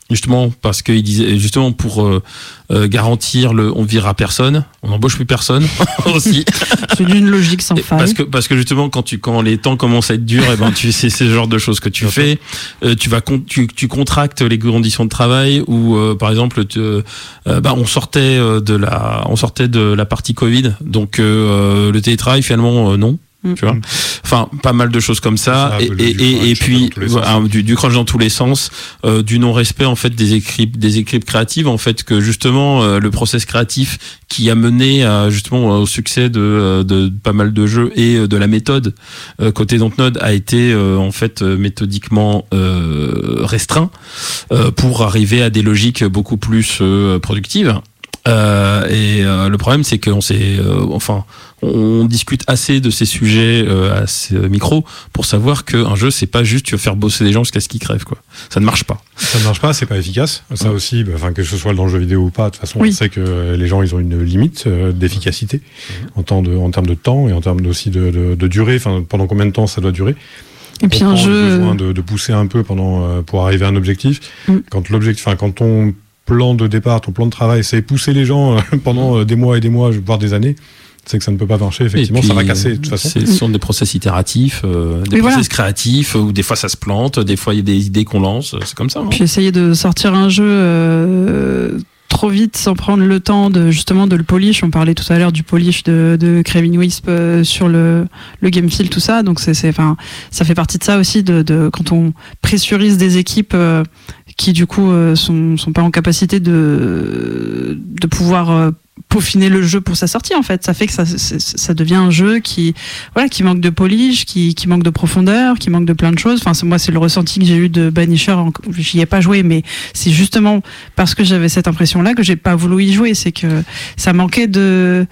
Justement, parce qu'il disait, justement, pour euh, euh, garantir le, on virera personne, on n'embauche plus personne aussi. C'est d'une logique sans faille. Parce que, parce que justement, quand tu, quand les temps commencent à être durs, et ben, tu, c'est, c'est ce genre de choses que tu fais. Euh, tu vas, con, tu, tu contractes les conditions de travail ou, euh, par exemple, tu, euh, bah, on sortait de la, on sortait de la partie Covid, donc euh, le télétravail finalement euh, non. Tu vois, enfin pas mal de choses comme ça, ça et, et, et, et puis voilà, du, du crunch dans tous les sens, euh, du non-respect en fait des équipes, des équipes créatives en fait, que justement euh, le process créatif qui a mené à, justement au succès de, de pas mal de jeux et de la méthode euh, côté Dontnod a été euh, en fait méthodiquement euh, restreint euh, pour arriver à des logiques beaucoup plus euh, productives. Euh, et euh, le problème, c'est qu'on s'est, euh, enfin, on discute assez de ces sujets euh, à ce micro pour savoir qu'un jeu, c'est pas juste tu vas faire bosser des gens jusqu'à ce qu'ils crèvent, quoi. Ça ne marche pas. Ça ne marche pas, c'est pas efficace. Ça ouais. aussi, enfin bah, que ce soit dans le jeu vidéo ou pas, de toute façon, oui. on sait que les gens, ils ont une limite euh, d'efficacité mmh. en, temps de, en termes de temps et en termes aussi de, de, de durée. Enfin, pendant combien de temps ça doit durer. Et puis un jeu, le besoin de, de pousser un peu pendant euh, pour arriver à un objectif. Mmh. Quand l'objectif, enfin, quand ton plan de départ, ton plan de travail, c'est pousser les gens pendant des mois et des mois, voire des années, c'est que ça ne peut pas marcher, effectivement, puis, ça va casser de toute façon. Ce sont des process itératifs, euh, des et process voilà. créatifs, où des fois ça se plante, des fois il y a des idées qu'on lance, c'est comme ça. Hein. Puis essayer de sortir un jeu euh, trop vite sans prendre le temps de justement de le polish. On parlait tout à l'heure du polish de, de Craven Wisp euh, sur le, le game feel, tout ça. Donc c'est, c'est, enfin, ça fait partie de ça aussi, de, de quand on pressurise des équipes euh, qui du coup euh, sont, sont pas en capacité de, de pouvoir euh, peaufiner le jeu pour sa sortie en fait. Ça fait que ça, ça devient un jeu qui, voilà, qui manque de polish, qui, qui manque de profondeur, qui manque de plein de choses. Enfin, c'est, moi, c'est le ressenti que j'ai eu de Banisher. J'y ai pas joué, mais c'est justement parce que j'avais cette impression-là que j'ai pas voulu y jouer. C'est que ça manquait de,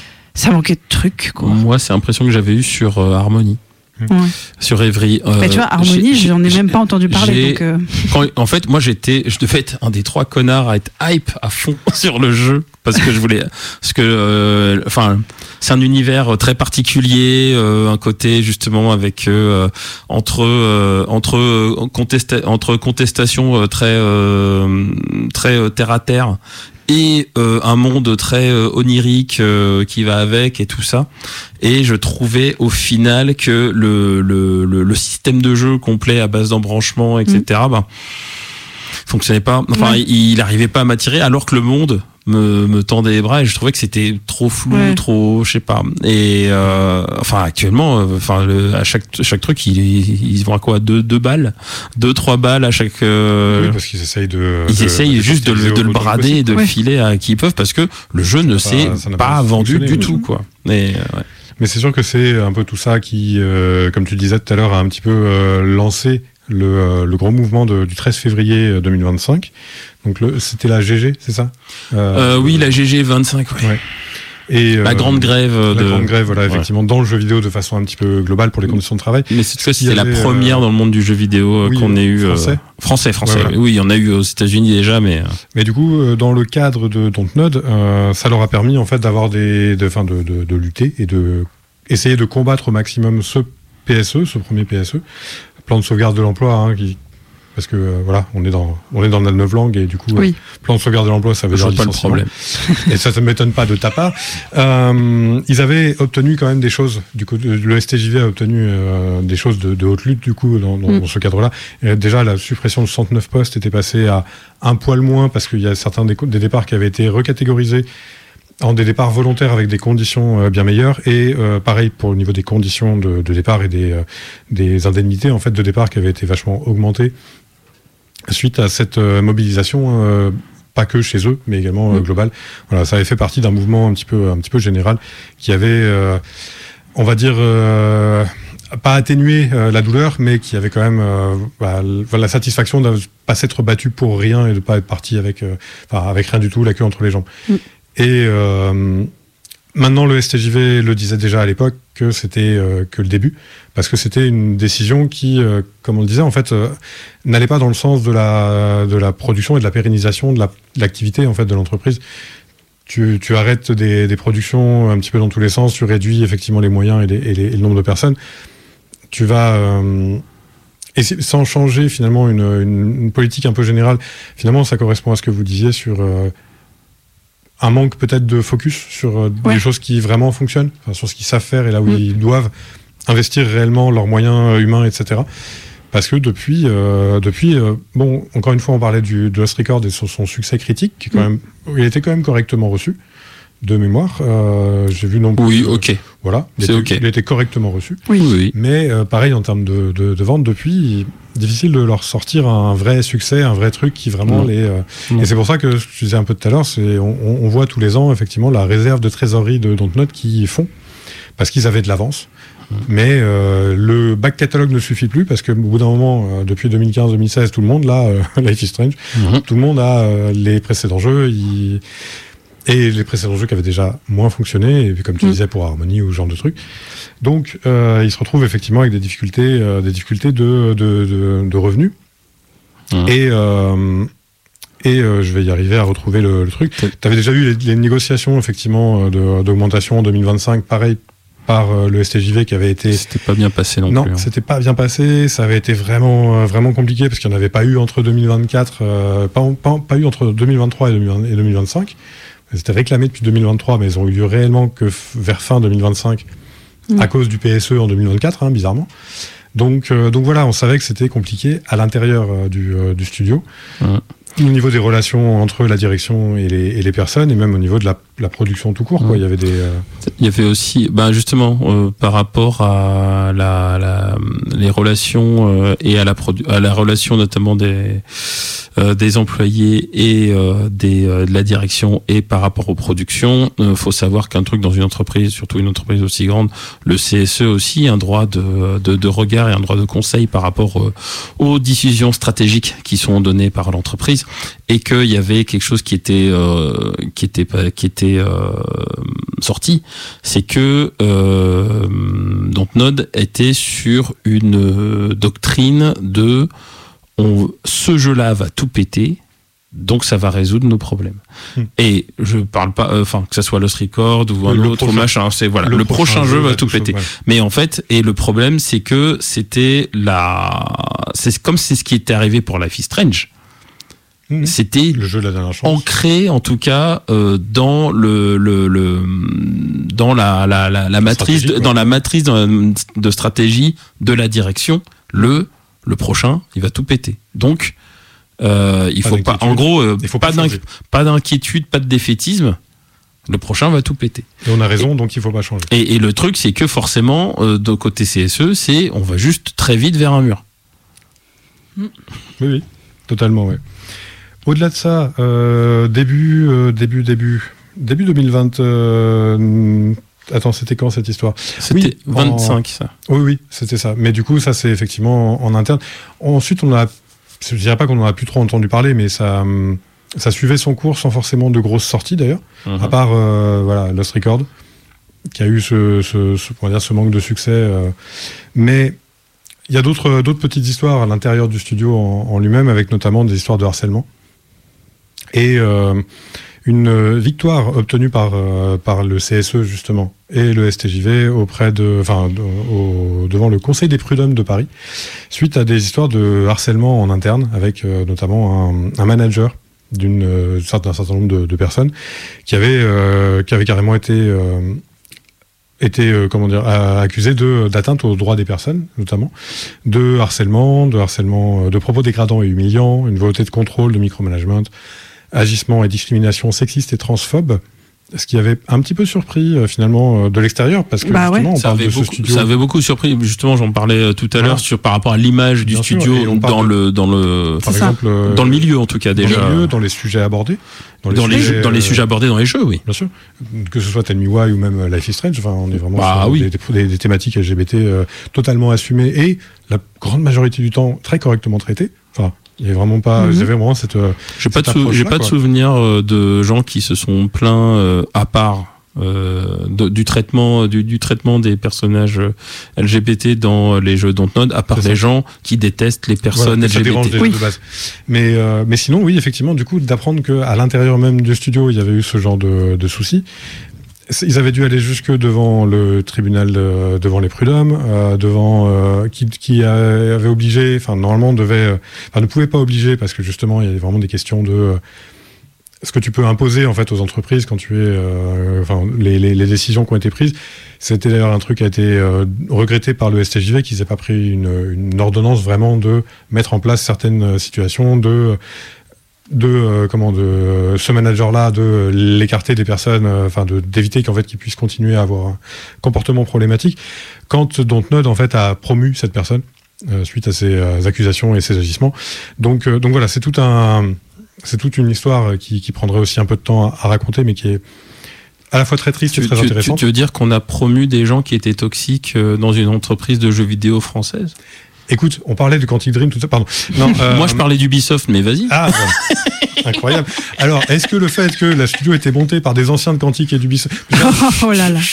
ça manquait de trucs, quoi. Moi, c'est l'impression que j'avais eu sur euh, Harmony. Ouais. Sur Evry. Euh, bah, tu vois, Harmony, j'ai, j'en ai même pas entendu parler. Donc euh... Quand, en fait, moi, j'étais, je devais être un des trois connards à être hype à fond sur le jeu parce que je voulais, parce que, enfin, euh, c'est un univers très particulier, euh, un côté justement avec euh, entre euh, entre contesta- entre contestations très euh, très terre à terre. Et euh, un monde très euh, onirique euh, qui va avec et tout ça. Et je trouvais au final que le le le, le système de jeu complet à base d'embranchement, et cetera. Mmh. Ben fonctionnait pas. Enfin, ouais. il, il arrivait pas à m'attirer, alors que le monde me, me tendait les bras et je trouvais que c'était trop flou, ouais. trop, je sais pas. Et euh, enfin, actuellement, euh, enfin, le, à chaque chaque truc, ils ils se vont à quoi, deux deux balles, deux trois balles à chaque. Euh, oui, parce qu'ils essayent de. Ils de, essayent de juste de, le, de le brader et de ouais. le filer à qui ils peuvent parce que le jeu ne s'est pas, pas vendu du tout, quoi. Mais euh, ouais. Mais c'est sûr que c'est un peu tout ça qui, euh, comme tu le disais tout à l'heure, a un petit peu euh, lancé le, euh, le gros mouvement de, du treize février deux mille vingt-cinq. Donc le, c'était la G G, c'est ça euh, euh, Oui, la G G vingt-cinq, ouais. ouais. Et, la euh, grande grève. La de... grande grève, voilà, effectivement, ouais. dans le jeu vidéo de façon un petit peu globale pour les conditions de travail. Mais cette fois-ci, c'est la première euh... dans le monde du jeu vidéo oui, qu'on ait eu. Français euh... Français, français. Ouais, voilà. Oui, il y en a eu aux États-Unis déjà, mais. Mais du coup, euh, dans le cadre de Dontnod, euh, ça leur a permis en fait d'avoir des, de, fin, de, de, de lutter et de essayer de combattre au maximum ce P S E, ce premier P S E, plan de sauvegarde de l'emploi, hein, qui parce que euh, voilà, on est dans on est dans la neuf langue et du coup oui. euh, plan de sauvegarde de l'emploi, ça veut je dire pas le problème. Et ça, ça ne m'étonne pas de ta part. Euh, ils avaient obtenu quand même des choses. Du coup, le S T J V a obtenu euh, des choses de, de haute lutte du coup dans, dans, mm. dans ce cadre-là. Et déjà, la suppression de soixante-neuf postes était passée à un poil moins parce qu'il y a certains des, des départs qui avaient été recatégorisés en des départs volontaires avec des conditions euh, bien meilleures et euh, pareil pour le niveau des conditions de, de départ et des, euh, des indemnités en fait de départ qui avaient été vachement augmentées suite à cette euh, mobilisation, euh, pas que chez eux, mais également euh, globale. Voilà, ça avait fait partie d'un mouvement un petit peu, un petit peu général qui avait, euh, on va dire, euh, pas atténué euh, la douleur, mais qui avait quand même euh, bah, la satisfaction de ne pas s'être battu pour rien et de ne pas être parti avec, euh, enfin, avec rien du tout, la queue entre les jambes. Mm. Et euh, maintenant, le S T J V le disait déjà à l'époque que c'était euh, que le début, parce que c'était une décision qui, euh, comme on le disait, en fait, euh, n'allait pas dans le sens de la de la production et de la pérennisation de, la, de l'activité en fait de l'entreprise. Tu, tu arrêtes des, des productions un petit peu dans tous les sens, tu réduis effectivement les moyens et, les, et, les, et le nombre de personnes. Tu vas euh, et sans changer finalement une, une, une politique un peu générale, finalement ça correspond à ce que vous disiez sur euh, un manque peut-être de focus sur euh, ouais. des choses qui vraiment fonctionnent, enfin, sur ce qu'ils savent faire et là où mmh. ils doivent investir réellement leurs moyens humains, et cetera. Parce que depuis, euh, depuis euh, bon, encore une fois, on parlait du, de Lost Record et sur son succès critique, qui quand mmh. même, il était quand même correctement reçu. De mémoire, euh, j'ai vu non plus. Oui, ok. Euh, voilà, il c'est était, ok. il était correctement reçu. Oui, oui. Mais euh, pareil en termes de, de, de vente depuis, difficile de leur sortir un vrai succès, un vrai truc qui vraiment mmh. les. Euh, mmh. Et c'est pour ça que je disais un peu tout à l'heure, c'est on, on voit tous les ans effectivement la réserve de trésorerie de Dontnod qui font parce qu'ils avaient de l'avance. Mmh. Mais euh, le back catalogue ne suffit plus parce que au bout d'un moment, euh, depuis deux mille quinze deux mille seize, tout le monde là, euh, Life is Strange, mmh. tout le monde a euh, les précédents jeux. Ils... Et les précédents jeux qui avaient déjà moins fonctionné, et puis comme tu mmh. disais pour Harmony ou ce genre de trucs. Donc, euh, ils se retrouvent effectivement avec des difficultés, euh, des difficultés de, de, de, de revenus. Mmh. Et, euh, et euh, je vais y arriver à retrouver le, le truc. Tu avais déjà eu les, les négociations effectivement de, d'augmentation en deux mille vingt-cinq, pareil par euh, le S T J V qui avait été. C'était pas bien passé non, non plus. Non, hein. C'était pas bien passé. Ça avait été vraiment, euh, vraiment compliqué parce qu'il n'y en avait pas eu entre deux mille vingt-quatre, euh, pas, pas, pas eu entre deux mille vingt-trois et deux mille vingt-cinq. C'était réclamé depuis deux mille vingt-trois, mais ils ont eu lieu réellement que f- vers fin deux mille vingt-cinq, mmh. à cause du P S E en deux mille vingt-quatre, hein, bizarrement. Donc, euh, donc voilà, on savait que c'était compliqué à l'intérieur euh, du, euh, du studio, mmh. au niveau des relations entre la direction et les, et les personnes, et même au niveau de la, la production tout court. Mmh. Quoi. Il y avait des. Euh... Il y avait aussi, ben justement, euh, par rapport à la, la les relations euh, et à la produ- à la relation notamment des euh, des employés et euh, des euh, de la direction et par rapport aux productions, euh, faut savoir qu'un truc dans une entreprise, surtout une entreprise aussi grande, le C S E aussi un droit de de, de regard et un droit de conseil par rapport euh, aux décisions stratégiques qui sont données par l'entreprise, et qu'il y avait quelque chose qui était euh, qui était qui était euh, sorti, c'est que euh, Dontnod était sur une euh, doctrine de on, ce jeu-là va tout péter, donc ça va résoudre nos problèmes. Mmh. Et je parle pas, enfin euh, que ça soit Lost Record ou un le autre prochain, machin, c'est voilà, le, le prochain, prochain jeu va tout tout péter. Ouais. Mais en fait, et le problème, c'est que c'était la, c'est comme c'est ce qui était arrivé pour Life is Strange. Mmh. C'était le jeu de la dernière chance. Ancré en tout cas euh, dans le, le, le dans la la la, la matrice de, dans la matrice de, de stratégie de la direction. Le le prochain, il va tout péter. Donc euh, il pas faut pas, en gros, euh, il faut pas, d'inqui- pas d'inquiétude, pas de défaitisme. Le prochain va tout péter. Et on a raison, et, donc il faut pas changer. Et, et le truc, c'est que forcément, euh, de côté C S E, c'est on va juste très vite vers un mur. Oui, oui, totalement, ouais. Au-delà de ça, euh, début, euh, début, début, début deux mille vingt. Euh, attends, c'était quand cette histoire ? C'était oui, vingt-cinq, en, ça. Oui, oui, c'était ça. Mais du coup, ça, c'est effectivement en, en interne. Ensuite, on a, je dirais pas qu'on en a plus trop entendu parler, mais ça, ça suivait son cours sans forcément de grosses sorties d'ailleurs, mm-hmm. à part euh, voilà, Lost Record, qui a eu ce, ce, ce, on va dire, ce manque de succès. Euh, mais il y a d'autres, d'autres petites histoires à l'intérieur du studio en, en lui-même, avec notamment des histoires de harcèlement. Et euh, une victoire obtenue par, euh, par le C S E, justement, et le S T J V auprès de, enfin, de, au, devant le Conseil des prud'hommes de Paris, suite à des histoires de harcèlement en interne, avec euh, notamment un, un manager d'une, euh, d'un certain nombre de, de personnes qui avait, euh, qui avait carrément été... Euh, était euh, comment dire accusé de d'atteinte aux droits des personnes, notamment de harcèlement, de harcèlement, de propos dégradants et humiliants, une volonté de contrôle, de micromanagement, agissement et discrimination sexiste et transphobe, ce qui avait un petit peu surpris euh, finalement euh, de l'extérieur, parce que bah justement ouais. on ça parle avait de beaucoup, ce studio. Ça avait beaucoup surpris. Justement, j'en parlais euh, tout à voilà. l'heure sur par rapport à l'image du Bien studio sûr, dans de... le dans le par exemple euh, dans le milieu en tout cas déjà. Dans le milieu, dans les sujets abordés. Dans les, dans, sujets, les, dans les sujets abordés dans les jeux, oui. Bien sûr. Que ce soit Tell Me Why ou même Life is Strange, enfin, on est vraiment bah, sur oui. des, des, des thématiques L G B T euh, totalement assumées et la grande majorité du temps très correctement traitées. Enfin, il y avait vraiment pas, mm-hmm. j'avais vraiment cette. J'ai pas de, sou- j'ai pas quoi. de souvenir euh, de gens qui se sont plaints euh, à part. Euh, de, du traitement du, du traitement des personnages L G B T dans les jeux Dontnod, à part les gens qui détestent les personnes voilà, L G B T. Oui. De base. Mais euh, mais sinon oui effectivement du coup d'apprendre que à l'intérieur même du studio il y avait eu ce genre de, de soucis Ils avaient dû aller jusque devant le tribunal, de, devant les prud'hommes, euh, devant euh, qui, qui avait obligé, enfin normalement devait, enfin ne pouvait pas obliger parce que justement il y a vraiment des questions de euh, ce que tu peux imposer en fait aux entreprises quand tu es, euh, enfin les, les, les décisions qui ont été prises. C'était d'ailleurs un truc qui a été euh, regretté par le S T J V qu'ils n'aient pas pris une, une ordonnance vraiment de mettre en place certaines situations de de euh, comment de ce manager là de l'écarter des personnes, enfin euh, de d'éviter qu'en fait qu'il puisse continuer à avoir un comportement problématique. Quand Dontnod en fait a promu cette personne euh, suite à ces euh, accusations et ces agissements, donc euh, donc voilà, c'est tout un c'est toute une histoire qui, qui prendrait aussi un peu de temps à, à raconter, mais qui est à la fois très triste tu, et très tu, intéressante. Tu, tu veux dire qu'on a promu des gens qui étaient toxiques dans une entreprise de jeux vidéo française ? Écoute, on parlait du Quantic Dream, tout ça, pardon. Non, euh, Moi, je parlais d'Ubisoft, mais vas-y. Ah, bon. Incroyable. Alors, est-ce que le fait que la studio était montée par des anciens de Quantic et d'Ubisoft... Oh là là.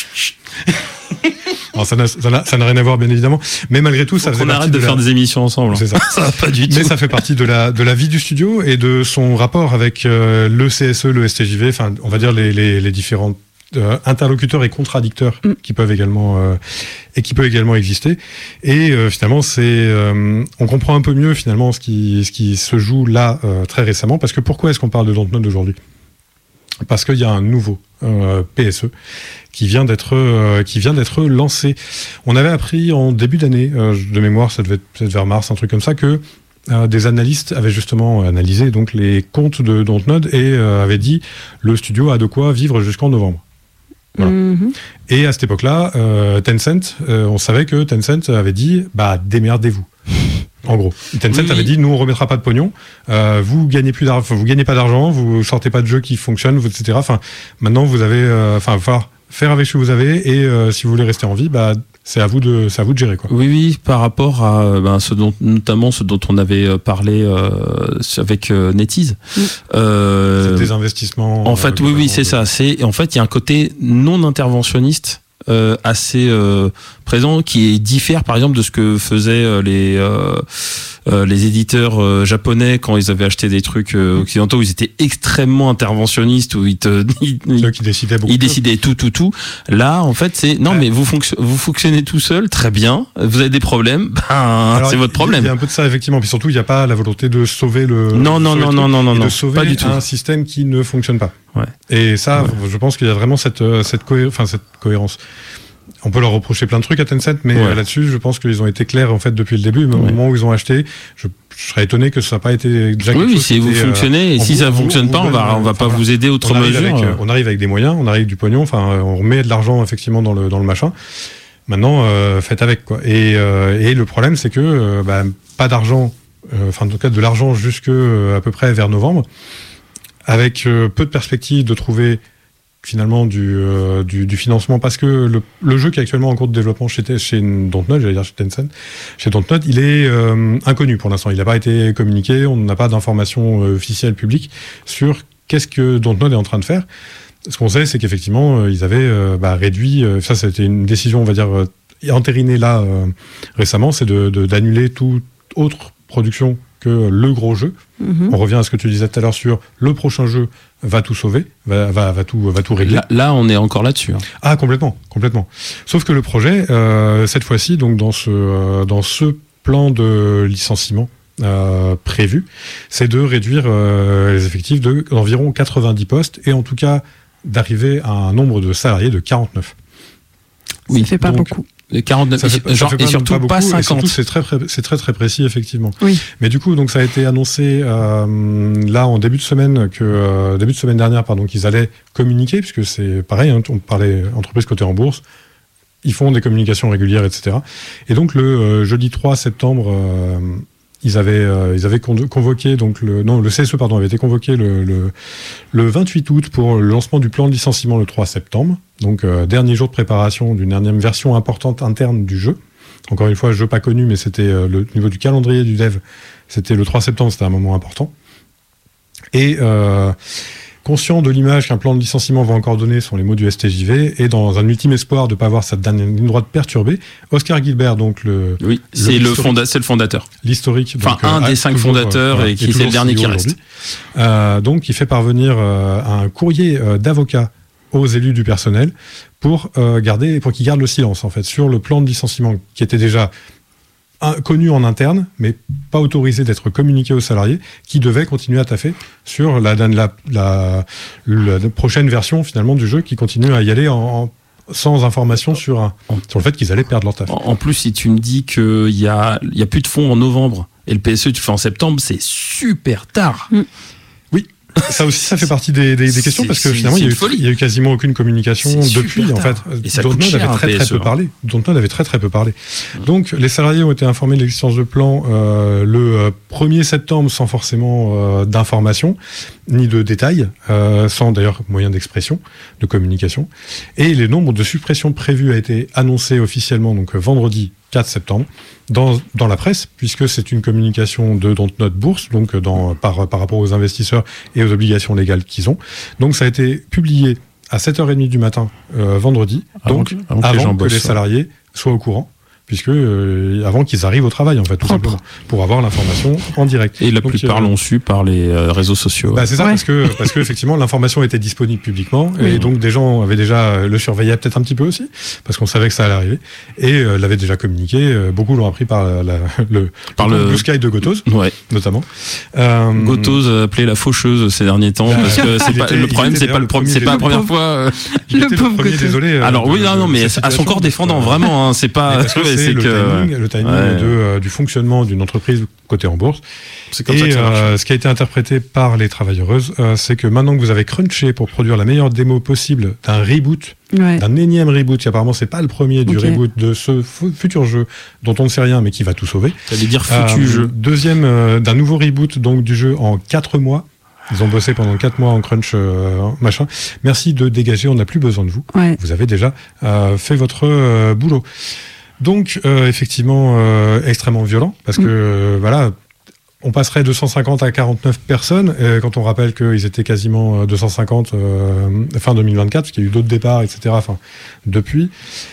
Alors, ça n'a, ça, n'a, ça n'a rien à voir, bien évidemment. Mais malgré tout, ça Faut faisait qu'on partie arrête de, de faire la... des émissions ensemble. C'est ça. Ça va pas du tout. Mais ça fait partie de la, de la vie du studio et de son rapport avec euh, le C S E, le S T J V, enfin, on va dire les, les, les différentes Euh, interlocuteurs et contradicteurs mm. qui peuvent également euh, et qui peut également exister, et euh, finalement c'est euh, on comprend un peu mieux finalement ce qui ce qui se joue là euh, très récemment, parce que pourquoi est-ce qu'on parle de Dontnod aujourd'hui ? Parce qu'il y a un nouveau euh, P S E qui vient d'être euh, qui vient d'être lancé. On avait appris en début d'année, euh, de mémoire, ça devait être peut-être vers mars, un truc comme ça, que Euh, des analystes avaient justement analysé donc les comptes de Dontnod et euh, avaient dit le studio a de quoi vivre jusqu'en novembre. Voilà. Mm-hmm. Et à cette époque-là, euh, Tencent, euh, on savait que Tencent avait dit bah démerdez-vous. En gros, Tencent oui. avait dit nous on remettra pas de pognon, euh, vous gagnez plus d'argent, vous gagnez pas d'argent, vous sortez pas de jeux qui fonctionnent, et cetera. Enfin, maintenant vous avez, enfin, euh, il va falloir faire avec ce que vous avez, et euh, si vous voulez rester en vie, bah c'est à vous de, c'est à vous de gérer, quoi. Oui, oui, par rapport à ben, ce dont, notamment ce dont on avait parlé euh, avec euh, NetEase. Mm. Euh, c'est des investissements. En fait, euh, oui, oui, c'est de... ça. C'est en fait, il y a un côté non interventionniste euh, assez euh, présent qui diffère, par exemple, de ce que faisaient euh, les euh, euh, les éditeurs euh, japonais quand ils avaient acheté des trucs euh, occidentaux où ils étaient extrêmement interventionnistes, où ils te ils, Ceux qui décidaient beaucoup. Ils décidaient tout, tout, tout. Là, en fait, c'est non, ouais. mais vous fonction, vous fonctionnez tout seul, très bien. Vous avez des problèmes, ben alors, c'est votre problème. Il y a un peu de ça effectivement, puis surtout il n'y a pas la volonté de sauver le. Non, non, non, non, non, non, et non, de sauver pas du tout. un système qui ne fonctionne pas. Ouais. Et ça, ouais. je pense qu'il y a vraiment cette cette cohé... enfin cette cohérence. On peut leur reprocher plein de trucs à Tencent, mais ouais. là-dessus, je pense qu'ils ont été clairs en fait depuis le début. Même ouais. au moment où ils ont acheté, je, je serais étonné que ça n'a pas été déjà quelque oui, chose. Oui, si vous était, fonctionnez, et si vous, ça ne fonctionne vous, pas, vous, on va, on va pas enfin, vous aider autre mesure. Avec, euh, on arrive avec des moyens, on arrive avec du pognon, enfin, on remet de l'argent effectivement dans le dans le machin. Maintenant, euh, faites avec, quoi. Et, euh, et le problème, c'est que euh, bah, pas d'argent, enfin euh, en tout cas de l'argent jusque euh, à peu près vers novembre, avec euh, peu de perspectives de trouver finalement du, euh, du, du financement, parce que le, le jeu qui est actuellement en cours de développement chez, chez Dontnod, j'allais dire chez Tencent, chez Dontnod, il est euh, inconnu pour l'instant. Il n'a pas été communiqué, on n'a pas d'informations euh, officielles publiques sur qu'est-ce que Dontnod est en train de faire. Ce qu'on sait, c'est qu'effectivement, euh, ils avaient euh, bah, réduit, euh, ça c'était une décision, on va dire, euh, entérinée là euh, récemment, c'est de, de, d'annuler toute autre production que le gros jeu. Mm-hmm. On revient à ce que tu disais tout à l'heure sur le prochain jeu va tout sauver, va, va, va, tout, va tout régler. Là, là, on est encore là-dessus. Hein. Ah, complètement, complètement. Sauf que le projet, euh, cette fois-ci, donc dans ce, euh, dans ce plan de licenciement euh, prévu, c'est de réduire euh, les effectifs de, d'environ quatre-vingt-dix postes, et en tout cas d'arriver à un nombre de salariés de quarante-neuf. Oui, ça fait pas donc, beaucoup. quarante-neuf, ça fait, genre, ça fait et surtout pas, pas cinquante. Et surtout, c'est très, c'est très très précis effectivement. Oui. Mais du coup, donc ça a été annoncé euh, là en début de semaine que euh, début de semaine dernière, pardon, qu'ils allaient communiquer, puisque c'est pareil, hein, on parlait entreprise cotée en bourse, ils font des communications régulières, et cetera. Et donc le euh, jeudi trois septembre, euh, ils avaient euh, ils avaient convoqué donc le non le C S E pardon avait été convoqué le le, le vingt-huit août pour le lancement du plan de licenciement le trois septembre. Donc, euh, dernier jour de préparation d'une dernière version importante interne du jeu. Encore une fois, jeu pas connu, mais c'était euh, le niveau du calendrier du dev. C'était le trois septembre, c'était un moment important. Et euh, conscient de l'image qu'un plan de licenciement va encore donner, sont les mots du S T J V, et dans un ultime espoir de ne pas avoir cette dernière ligne droite perturbée, Oscar Gilbert, donc le... Oui, le c'est, le fonda- c'est le fondateur. L'historique. Enfin, donc, un euh, des cinq toujours, fondateurs, euh, et qui est le dernier qui reste. Euh, donc, il fait parvenir euh, un courrier euh, d'avocat aux élus du personnel pour euh, garder, pour qu'ils gardent le silence en fait sur le plan de licenciement qui était déjà un, connu en interne, mais pas autorisé d'être communiqué aux salariés, qui devaient continuer à taffer sur la, la, la, la, la prochaine version finalement du jeu, qui continue à y aller en, en sans information sur, un, sur le fait qu'ils allaient perdre leur taf. En plus, si tu me dis qu'il y a, il y a plus de fonds en novembre et le P S E tu le fais en septembre, c'est super tard. Mm. Oui. Ça aussi, ça fait partie des, des, des questions parce que finalement, il y, a eu, il y a eu quasiment aucune communication c'est depuis. En fait, et ça Dontnod avait très très peu parlé. Dontnod avait très très peu parlé. Donc, les salariés ont été informés de l'existence de plan euh, le premier septembre sans forcément euh, d'informations ni de détails, euh, sans d'ailleurs moyen d'expression, de communication. Et les nombres de suppressions prévues a été annoncé officiellement donc vendredi quatre septembre dans dans la presse, puisque c'est une communication de Dontnod Bourse, donc dans par par rapport aux investisseurs et aux obligations légales qu'ils ont. Donc ça a été publié à sept heures trente du matin euh, vendredi, avant donc que, avant que avant les, gens que bossent, les salariés soient au courant. Puisque euh, avant qu'ils arrivent au travail en fait tout Propre. simplement pour avoir l'information en direct. Et la Donc, plupart euh, l'ont su par les euh, réseaux sociaux. Bah c'est ça Ouais. parce que parce que effectivement l'information était disponible publiquement et Oui. donc des gens avaient déjà le surveillaient peut-être un petit peu aussi parce qu'on savait que ça allait arriver et euh, l'avaient déjà communiqué. Euh, beaucoup l'ont appris par la, la, le Par le le- Blue Sky de Gotos Ouais. notamment. Euh, Gotos appelé la faucheuse ces derniers temps Bah, parce que c'est il pas, était- le il problème était c'est pas d'ailleurs le premier, le c'est pas la premier première des- fois. euh, il Le était pauvre premier, Gotos. désolé. euh, Alors oui, de- non, non, de mais cette à son situation, corps défendant parce que- vraiment, hein, c'est Mais pas. parce que ouais, c'est le que- timing, le timing ouais. de, euh, du fonctionnement d'une entreprise cotée en bourse. C'est comme ça que Et ça marche. euh, ce qui a été interprété par les travailleuses, euh, c'est que maintenant que vous avez crunché pour produire la meilleure démo possible d'un reboot, Ouais. d'un énième reboot, qui apparemment c'est pas le premier du Ok. reboot de ce fu- futur jeu dont on ne sait rien mais qui va tout sauver. T'allais dire foutu Euh, jeu. Deuxième, euh, d'un nouveau reboot donc du jeu en quatre mois. Ils ont bossé pendant quatre mois en crunch, euh, machin. Merci de dégager, on n'a plus besoin de vous. Ouais. Vous avez déjà euh, fait votre euh, boulot. Donc, euh, effectivement, euh, extrêmement violent, parce que, Mm. euh, voilà, on passerait de cent cinquante à quarante-neuf personnes, euh, quand on rappelle qu'ils étaient quasiment euh, deux cent cinquante euh, fin deux mille vingt-quatre, parce qu'il y a eu d'autres départs, et cetera, enfin, depuis.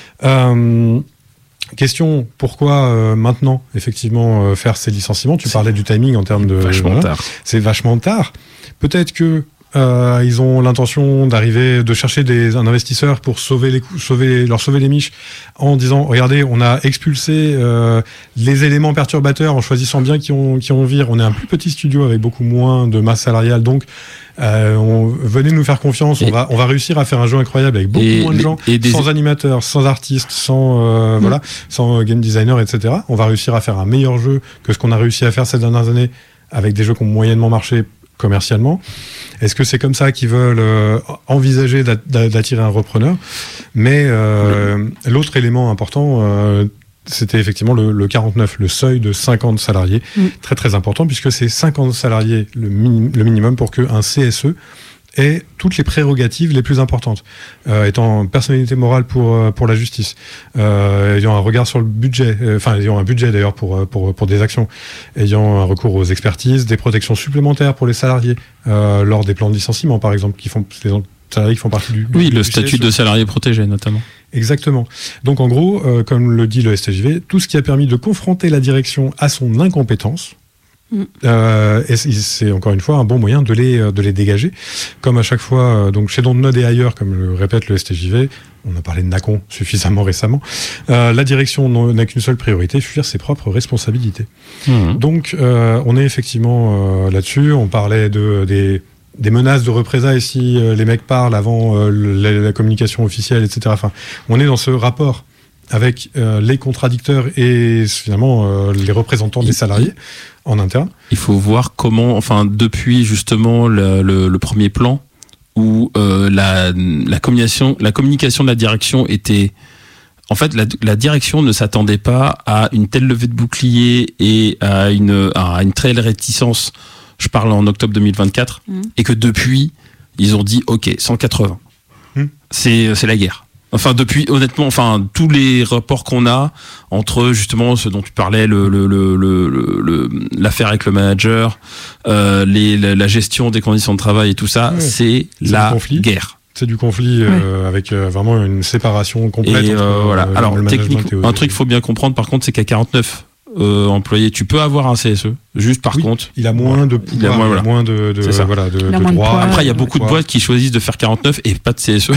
Euh, question, pourquoi euh, maintenant, effectivement, euh, faire ces licenciements? Tu parlais du timing en termes de... Vachement voilà. tard. C'est vachement tard. Peut-être que euh, ils ont l'intention d'arriver, de chercher des, un investisseur pour sauver les coups, sauver, leur sauver les miches, en disant regardez, on a expulsé euh, les éléments perturbateurs en choisissant bien qui on qui on vire. On est un plus petit studio avec beaucoup moins de masse salariale, donc euh, on, venez nous faire confiance. Et- on va on va réussir à faire un jeu incroyable avec beaucoup Et moins de les- gens, et des- sans animateurs, sans artistes, sans euh, Mm. voilà, sans game designer, et cetera. On va réussir à faire un meilleur jeu que ce qu'on a réussi à faire ces dernières années avec des jeux qui ont moyennement marché commercialement. Est-ce que c'est comme ça qu'ils veulent euh, envisager d'at- d'attirer un repreneur? Mais euh, l'autre élément important, euh, c'était effectivement le, le quarante-neuf, le seuil de cinquante salariés, Mm. très très important puisque c'est cinquante salariés le, mini- le minimum pour qu'un C S E ait toutes les prérogatives les plus importantes, euh, étant personnalité morale pour euh, pour la justice, euh, ayant un regard sur le budget, euh, enfin ayant un budget d'ailleurs pour euh, pour pour des actions, ayant un recours aux expertises, des protections supplémentaires pour les salariés euh, lors des plans de licenciement par exemple, qui font les salariés qui font partie du Oui, du- le du statut C S E. de salarié protégé notamment. Exactement. Donc en gros, euh, comme le dit le S T J V, tout ce qui a permis de confronter la direction à son incompétence, Mm. euh, et c'est- c'est encore une fois un bon moyen de les de les dégager. Comme à chaque fois, euh, donc chez Dontnod et ailleurs, comme le répète le S T J V, on a parlé de Nacon suffisamment récemment. Euh, la direction n'en- n'a qu'une seule priorité, fuir ses propres responsabilités. Mmh. Donc, euh, on est effectivement euh, là-dessus. On parlait de, des, des menaces de représailles si euh, les mecs parlent avant euh, le- la, la communication officielle, et cetera. Enfin, on est dans ce rapport avec euh, les contradicteurs et finalement euh, les représentants des salariés en interne. Il faut voir comment, enfin, depuis justement le, le, le premier plan où euh, la, la communication, la communication de la direction était, en fait, la, la direction ne s'attendait pas à une telle levée de bouclier et à une, à une telle réticence. Je parle en octobre deux mille vingt-quatre, Mmh. et que depuis, ils ont dit, ok, cent quatre-vingts. Mmh. C'est, c'est la guerre. Enfin, depuis, honnêtement, enfin, tous les rapports qu'on a entre justement ce dont tu parlais, le, le, le, le, le- l'affaire avec le manager, euh, les, la, la gestion des conditions de travail et tout ça, Ouais. c'est C'est la du conflit. guerre. C'est du conflit euh, avec euh, vraiment une séparation complète. Et entre, euh, voilà. euh, Alors, le management techniquement, et- un truc qu'il faut bien comprendre, par contre, c'est qu'à quarante-neuf euh, employés, tu peux avoir un C S E. Juste par oui, contre, il a moins de pouvoir, il a moins, voilà. il a moins de, de, voilà, de, de droits. Après, il y a beaucoup de boîtes qui choisissent de faire quarante-neuf et pas de C S E.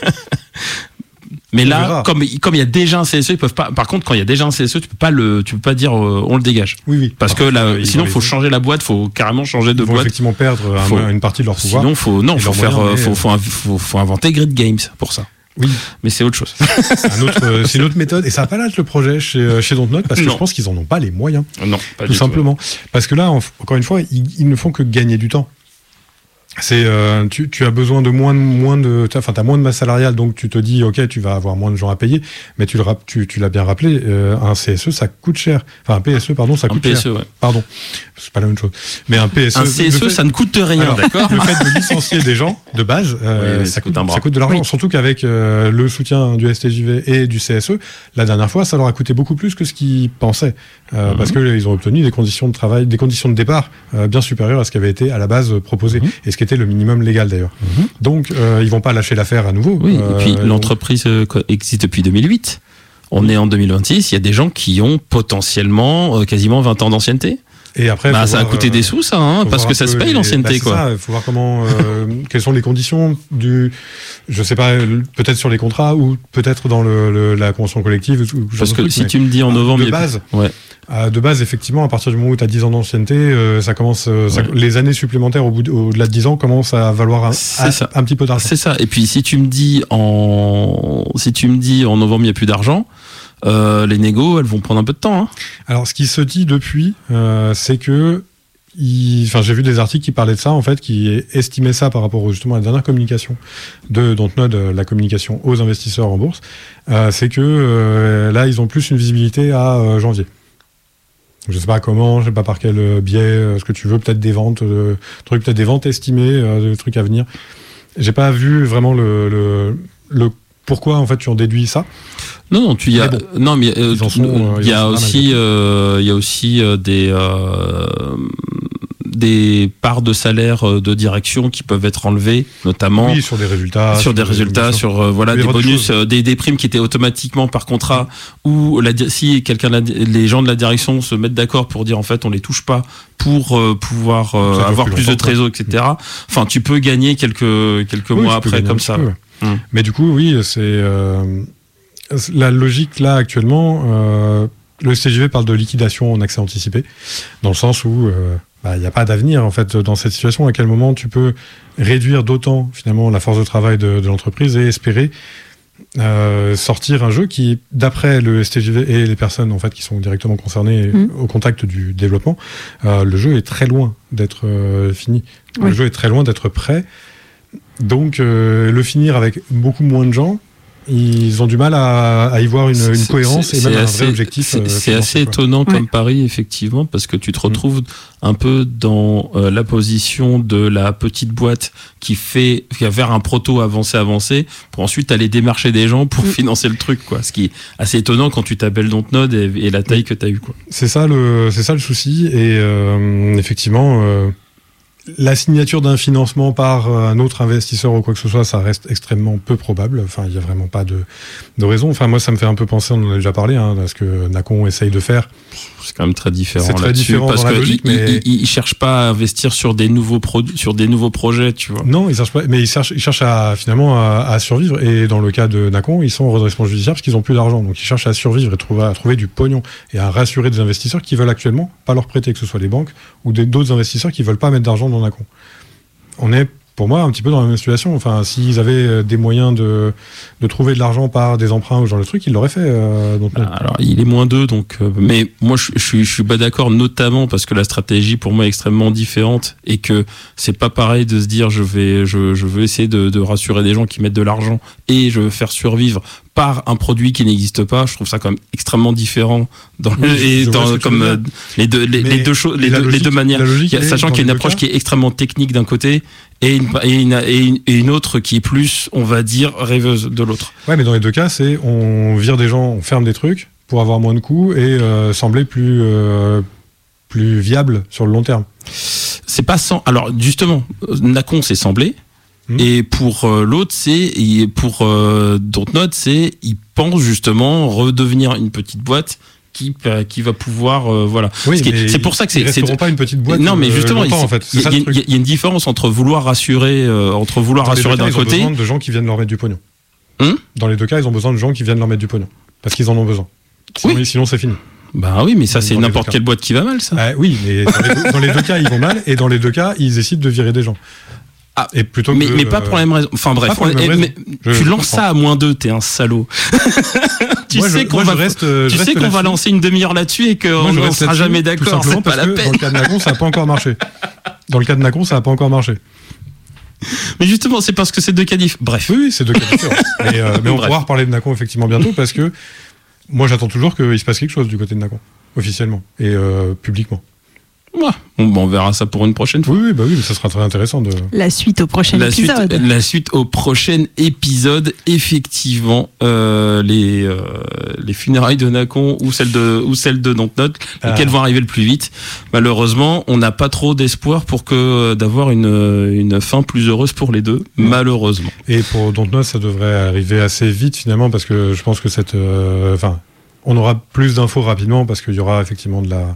Mais on là, verra. comme comme il y a déjà un C S E, ils peuvent pas. Par contre, quand il y a déjà un C S E, tu peux pas le, tu peux pas dire euh, on le dégage. Oui, oui. Parce que là, euh, sinon, faut changer la boîte, faut carrément changer de ils vont boîte. Effectivement, perdre faut, un, une partie de leur pouvoir. Sinon, faut non, faut faire, moyens, faut, faut, faut, faut inventer Grid Games pour ça. Oui, mais c'est autre chose. C'est, un autre, c'est une autre méthode et ça va pas l'être le projet chez chez Dontnod parce que non. je pense qu'ils en ont pas les moyens. Non, pas tout du simplement. Tout, ouais. Parce que là, encore une fois, ils, ils ne font que gagner du temps. C'est euh, tu, tu as besoin de moins de moins de enfin t'as moins de masse salariale donc tu te dis ok tu vas avoir moins de gens à payer mais tu le tu, tu l'as bien rappelé euh, un C S E ça coûte cher enfin un P S E pardon ça un coûte P S E, cher ouais. pardon c'est pas la même chose mais un P S E un C S E fait, ça ne coûte rien alors, d'accord le fait de licencier des gens de base euh, oui, oui, ça, ça coûte, coûte un bras. ça coûte de l'argent oui. surtout qu'avec euh, le soutien du S T J V et du C S E la dernière fois ça leur a coûté beaucoup plus que ce qu'ils pensaient euh, mm-hmm. parce que ils ont obtenu des conditions de travail des conditions de départ euh, bien supérieures à ce qui avait été à la base proposé mm-hmm. et ce qui était le minimum légal d'ailleurs. Mm-hmm. Donc, euh, ils vont pas lâcher l'affaire à nouveau. Oui, euh, et puis l'entreprise donc... existe depuis deux mille huit. On oui. est en deux mille vingt-six. Il y a des gens qui ont potentiellement euh, quasiment vingt ans d'ancienneté. Et après, bah, ça voir, a coûté euh, des sous, ça, hein, parce que ça se paye les... l'ancienneté, bah, quoi. Il faut voir comment, euh, quelles sont les conditions du, je sais pas, peut-être sur les contrats ou peut-être dans le, le, la convention collective. Ou, parce que truc, si tu me dis en novembre, de base, ouais. euh, de base, effectivement, à partir du moment où tu as dix ans d'ancienneté, euh, ça commence, euh, ça, ouais. les années supplémentaires au bout de, au-delà de dix ans commencent à valoir un, à, un petit peu d'argent. C'est ça. Et puis si tu me dis en, si tu me dis en novembre il y a plus d'argent. Euh, les négos, elles vont prendre un peu de temps. Hein. Alors, ce qui se dit depuis, euh, c'est que, il... enfin, j'ai vu des articles qui parlaient de ça, en fait, qui estimaient ça par rapport justement à la dernière communication de Dontnod, la communication aux investisseurs en bourse. Euh, c'est que euh, là, ils ont plus une visibilité à euh, janvier. Je sais pas comment, je sais pas par quel biais, euh, ce que tu veux, peut-être des ventes, euh, trucs, peut-être des ventes estimées, euh, des trucs à venir. J'ai pas vu vraiment le, le, le pourquoi en fait tu en déduis ça. Non, non, tu y a, bon, non, mais il euh, y a aussi, il euh, y a aussi euh, des euh, des parts de salaire de direction qui peuvent être enlevées, notamment oui, sur des résultats, sur, sur des résultats, sur euh, voilà des bonus, euh, des, des primes qui étaient automatiquement par contrat, ou la, si quelqu'un, les gens de la direction se mettent d'accord pour dire en fait on les touche pas pour euh, pouvoir euh, avoir plus, plus de trésor, et cetera. Enfin, tu peux gagner quelques quelques oui, mois après comme ça. Peu, hum. Mais du coup, oui, c'est euh, la logique là actuellement. Euh, le S T J V parle de liquidation en accès anticipé, dans le sens où euh, bah, il n'y a pas d'avenir en fait dans cette situation. À quel moment tu peux réduire d'autant finalement la force de travail de, de l'entreprise et espérer euh, sortir un jeu qui, d'après le S T J V et les personnes en fait qui sont directement concernées mmh. au contact du développement, euh, le jeu est très loin d'être euh, fini. Oui. Le jeu est très loin d'être prêt. Donc euh, le finir avec beaucoup moins de gens, ils ont du mal à, à y voir une, une cohérence et même un vrai objectif. C'est, c'est assez étonnant ouais. comme pari, effectivement, parce que tu te retrouves mmh. un peu dans euh, la position de la petite boîte qui fait, qui va faire un proto avancé, avancé, pour ensuite aller démarcher des gens pour mmh. financer le truc, quoi. Ce qui est assez étonnant quand tu t'appelles Dontnod et, et la taille mmh. que tu as eu, quoi. C'est ça le, c'est ça le souci, et euh, effectivement. Euh, La signature d'un financement par un autre investisseur ou quoi que ce soit, ça reste extrêmement peu probable. Enfin, il n'y a vraiment pas de, de raison. Enfin, moi, ça me fait un peu penser, on en a déjà parlé, hein, à ce que Nacon essaye de faire. C'est quand même très différent. C'est très différent parce dans la que logique, il, mais il, il cherche pas à investir sur des nouveaux produits, sur des nouveaux projets, tu vois. Non, il cherche pas, mais il cherche, il cherche à finalement à, à survivre. Et dans le cas de Nacon, ils sont en redressement judiciaire parce qu'ils ont plus d'argent, donc ils cherchent à survivre et trouver, à trouver du pognon et à rassurer des investisseurs qui veulent actuellement pas leur prêter, que ce soit les banques ou des, d'autres investisseurs qui veulent pas mettre d'argent dans Nacon. On est, pour moi, un petit peu dans la même situation. Enfin, s'ils avaient des moyens de, de trouver de l'argent par des emprunts ou ce genre de trucs, ils l'auraient fait. Euh, donc, bah, alors, il est moins deux, donc. Euh, mais moi, je, je suis, je suis pas d'accord, notamment parce que la stratégie, pour moi, est extrêmement différente et que c'est pas pareil de se dire, je vais, je, je veux essayer de, de rassurer des gens qui mettent de l'argent et je veux faire survivre par un produit qui n'existe pas. Je trouve ça quand même extrêmement différent dans oui, le, et dans, comme euh, les deux, les, les deux choses, les deux, logique, les deux manières. Il y a, sachant qu'il y a une approche qui est extrêmement technique d'un côté et une, et une, et une, et une autre qui est plus, on va dire, rêveuse de l'autre. Ouais, mais dans les deux cas, c'est on vire des gens, on ferme des trucs pour avoir moins de coûts et euh, sembler plus euh, plus viable sur le long terme. C'est pas sans. Alors justement, Nacon c'est semblé. Et pour euh, l'autre, c'est pour euh, Dontnod, c'est il pense justement redevenir une petite boîte équipe euh, qui va pouvoir euh, voilà. Oui, Ce qui est- mais c'est pour ça que c'est ils c'est resteront pas une petite boîte. non mais euh, justement longtemps, il en fait. il y, C'est ça a- le truc. il y a une différence entre vouloir rassurer euh, entre vouloir Dans les rassurer deux cas, d'un ils ont côté. besoin de gens qui viennent leur mettre du pognon. Hum Dans les deux cas, ils ont besoin de gens qui viennent leur mettre du pognon. Parce qu'ils en ont besoin. Sinon, Oui. sinon c'est fini. Bah oui, mais ça c'est Dans les n'importe deux quelle boîte qui va mal ça. Ah, oui, mais dans les, deux, dans les deux cas, ils vont mal, et dans les deux cas, ils décident de virer des gens. Ah, et plutôt mais que, mais pas pour la même raison. Enfin bref, pas pour la même eh, raison. mais Je- tu je lances comprends. ça à moins deux, t'es un salaud. tu moi, sais je, qu'on moi, va je reste, euh, tu je sais reste qu'on va là-dessus. lancer une demi-heure là-dessus et qu'on Moi, je ne reste sera là-dessus, jamais tout d'accord, simplement c'est pas parce la que peine. Dans le cas de Nacon, ça n'a pas encore marché. Dans le cas de Nacon, ça n'a pas encore marché. Mais justement, c'est parce que c'est deux cas diff- Bref. Oui, oui, c'est deux cas différents. Mais, euh, mais on Bref. pourra reparler de Nacon effectivement bientôt parce que moi, j'attends toujours qu'il se passe quelque chose du côté de Nacon, officiellement et euh, publiquement. Ouais. Bon, bah, on verra ça pour une prochaine fois. Oui, oui, bah oui, mais ça sera très intéressant de. La suite au prochain La suite, épisode. la suite au prochain épisode, effectivement, euh, les euh, les funérailles de Nacon ou celles de ou celles de Dontnod, Ah. lesquelles vont arriver le plus vite. Malheureusement, on n'a pas trop d'espoir pour que d'avoir une une fin plus heureuse pour les deux. Malheureusement. Et pour Dontnod, ça devrait arriver assez vite finalement parce que je pense que cette, euh, enfin, on aura plus d'infos rapidement parce qu'il y aura effectivement de la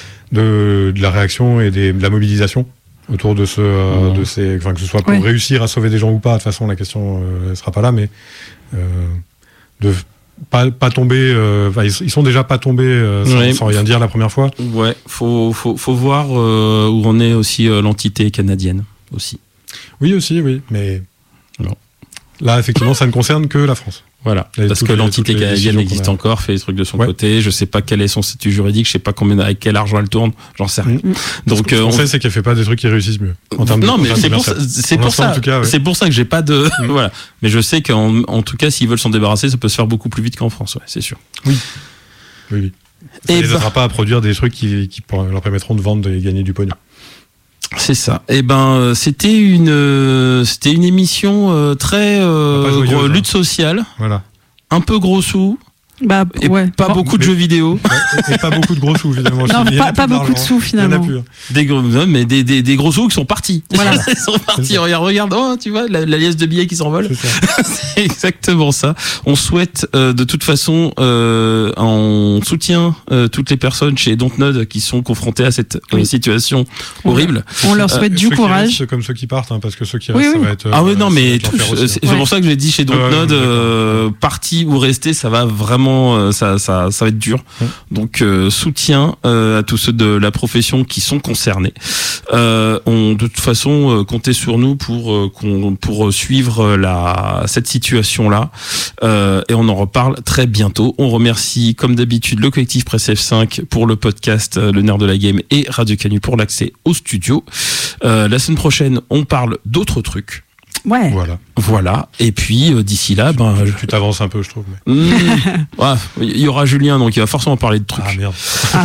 de, de la réaction et des, de la mobilisation autour de ce, euh, Mmh. de ces, enfin que ce soit pour Ouais. réussir à sauver des gens ou pas. De toute façon, la question euh, elle sera pas là, mais euh, de pas pas tomber. euh, enfin, ils, ils sont déjà pas tombés euh, sans, Ouais. sans rien dire la première fois. Ouais, faut faut faut voir euh, où en est aussi euh, l'entité canadienne aussi. Oui aussi, oui, mais Non. là effectivement, ça ne concerne que la France. Voilà, Et parce toutes que les- l'entité toutes les canadienne décisions existe qu'on a. encore, fait des trucs de son Ouais. côté. Je sais pas quel est son statut juridique, je sais pas combien, avec quel argent elle tourne, j'en sais rien. Mm. Donc, Ce euh, qu'on on- sait, c'est qu'elle fait pas des trucs qui réussissent mieux. En termes de- non, en mais termes c'est pour ça, commercial. c'est Pour pour l'instant, ça, en tout cas, ouais. c'est pour ça que j'ai pas de, Mm. voilà. Mais je sais qu'en en tout cas, s'ils veulent s'en débarrasser, ça peut se faire beaucoup plus vite qu'en France, ouais, c'est sûr. Oui, oui. Ça Et les bah- aidera pas à produire des trucs qui, qui pour- leur permettront de vendre et gagner du pognon. C'est ça. Et ben, euh, c'était une, euh, c'était une émission euh, très euh, Pas joyeuse, gros- hein. lutte sociale, Voilà. un peu gros sous Bah et ouais. pas Bon. beaucoup de mais- jeux vidéo. Ouais, et, et pas beaucoup de gros sous, évidemment. Non, Il y en a pas, plus pas beaucoup de d'argent. sous Il y en a finalement. plus. hein. Des gros, non, mais des, des, des gros sous qui sont partis. Voilà. Ils sont partis. C'est ça. Regarde, regarde, oh, tu vois, la, la liasse de billets qui s'envole. C'est ça. C'est exactement ça. On souhaite euh, de toute façon, euh, on soutient euh, toutes les personnes chez Dontnod qui sont confrontées à cette euh, Oui. situation On- horrible. On leur souhaite Ceux du qui courage. restent comme ceux qui partent, hein, parce que ceux qui Oui, restent, oui. ça va être. Ah euh, ouais, non, ça va mais être l'enfer tous, aussi, c'est hein. c'est pour ça que j'ai dit chez Dontnod, Ouais, ouais, euh, parti ou rester, ça va vraiment, euh, ça, ça, ça va être dur. Ouais. Donc euh, soutien euh, à tous ceux de la profession qui sont concernés. Euh, on de toute façon euh, comptez sur nous pour euh, qu'on pour suivre la cette situation là euh, et on en reparle très bientôt. On remercie comme d'habitude le collectif Presse F cinq pour le podcast euh, Le Nerf de la Game et Radio Canu pour l'accès au studio. Euh, la semaine prochaine, on parle d'autres trucs. Ouais. Voilà. Voilà. Et puis euh, d'ici là, ben je- Tu t'avances un peu, je trouve. mais- Mmh. Ouais, il y aura Julien, donc il va forcément parler de trucs. Ah merde. Ah,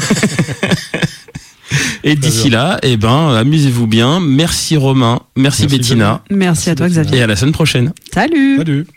Et d'ici là, eh ben, amusez-vous bien. Merci Romain, merci, Merci Bettina, merci à toi Xavier. et à la semaine prochaine. Salut. Salut.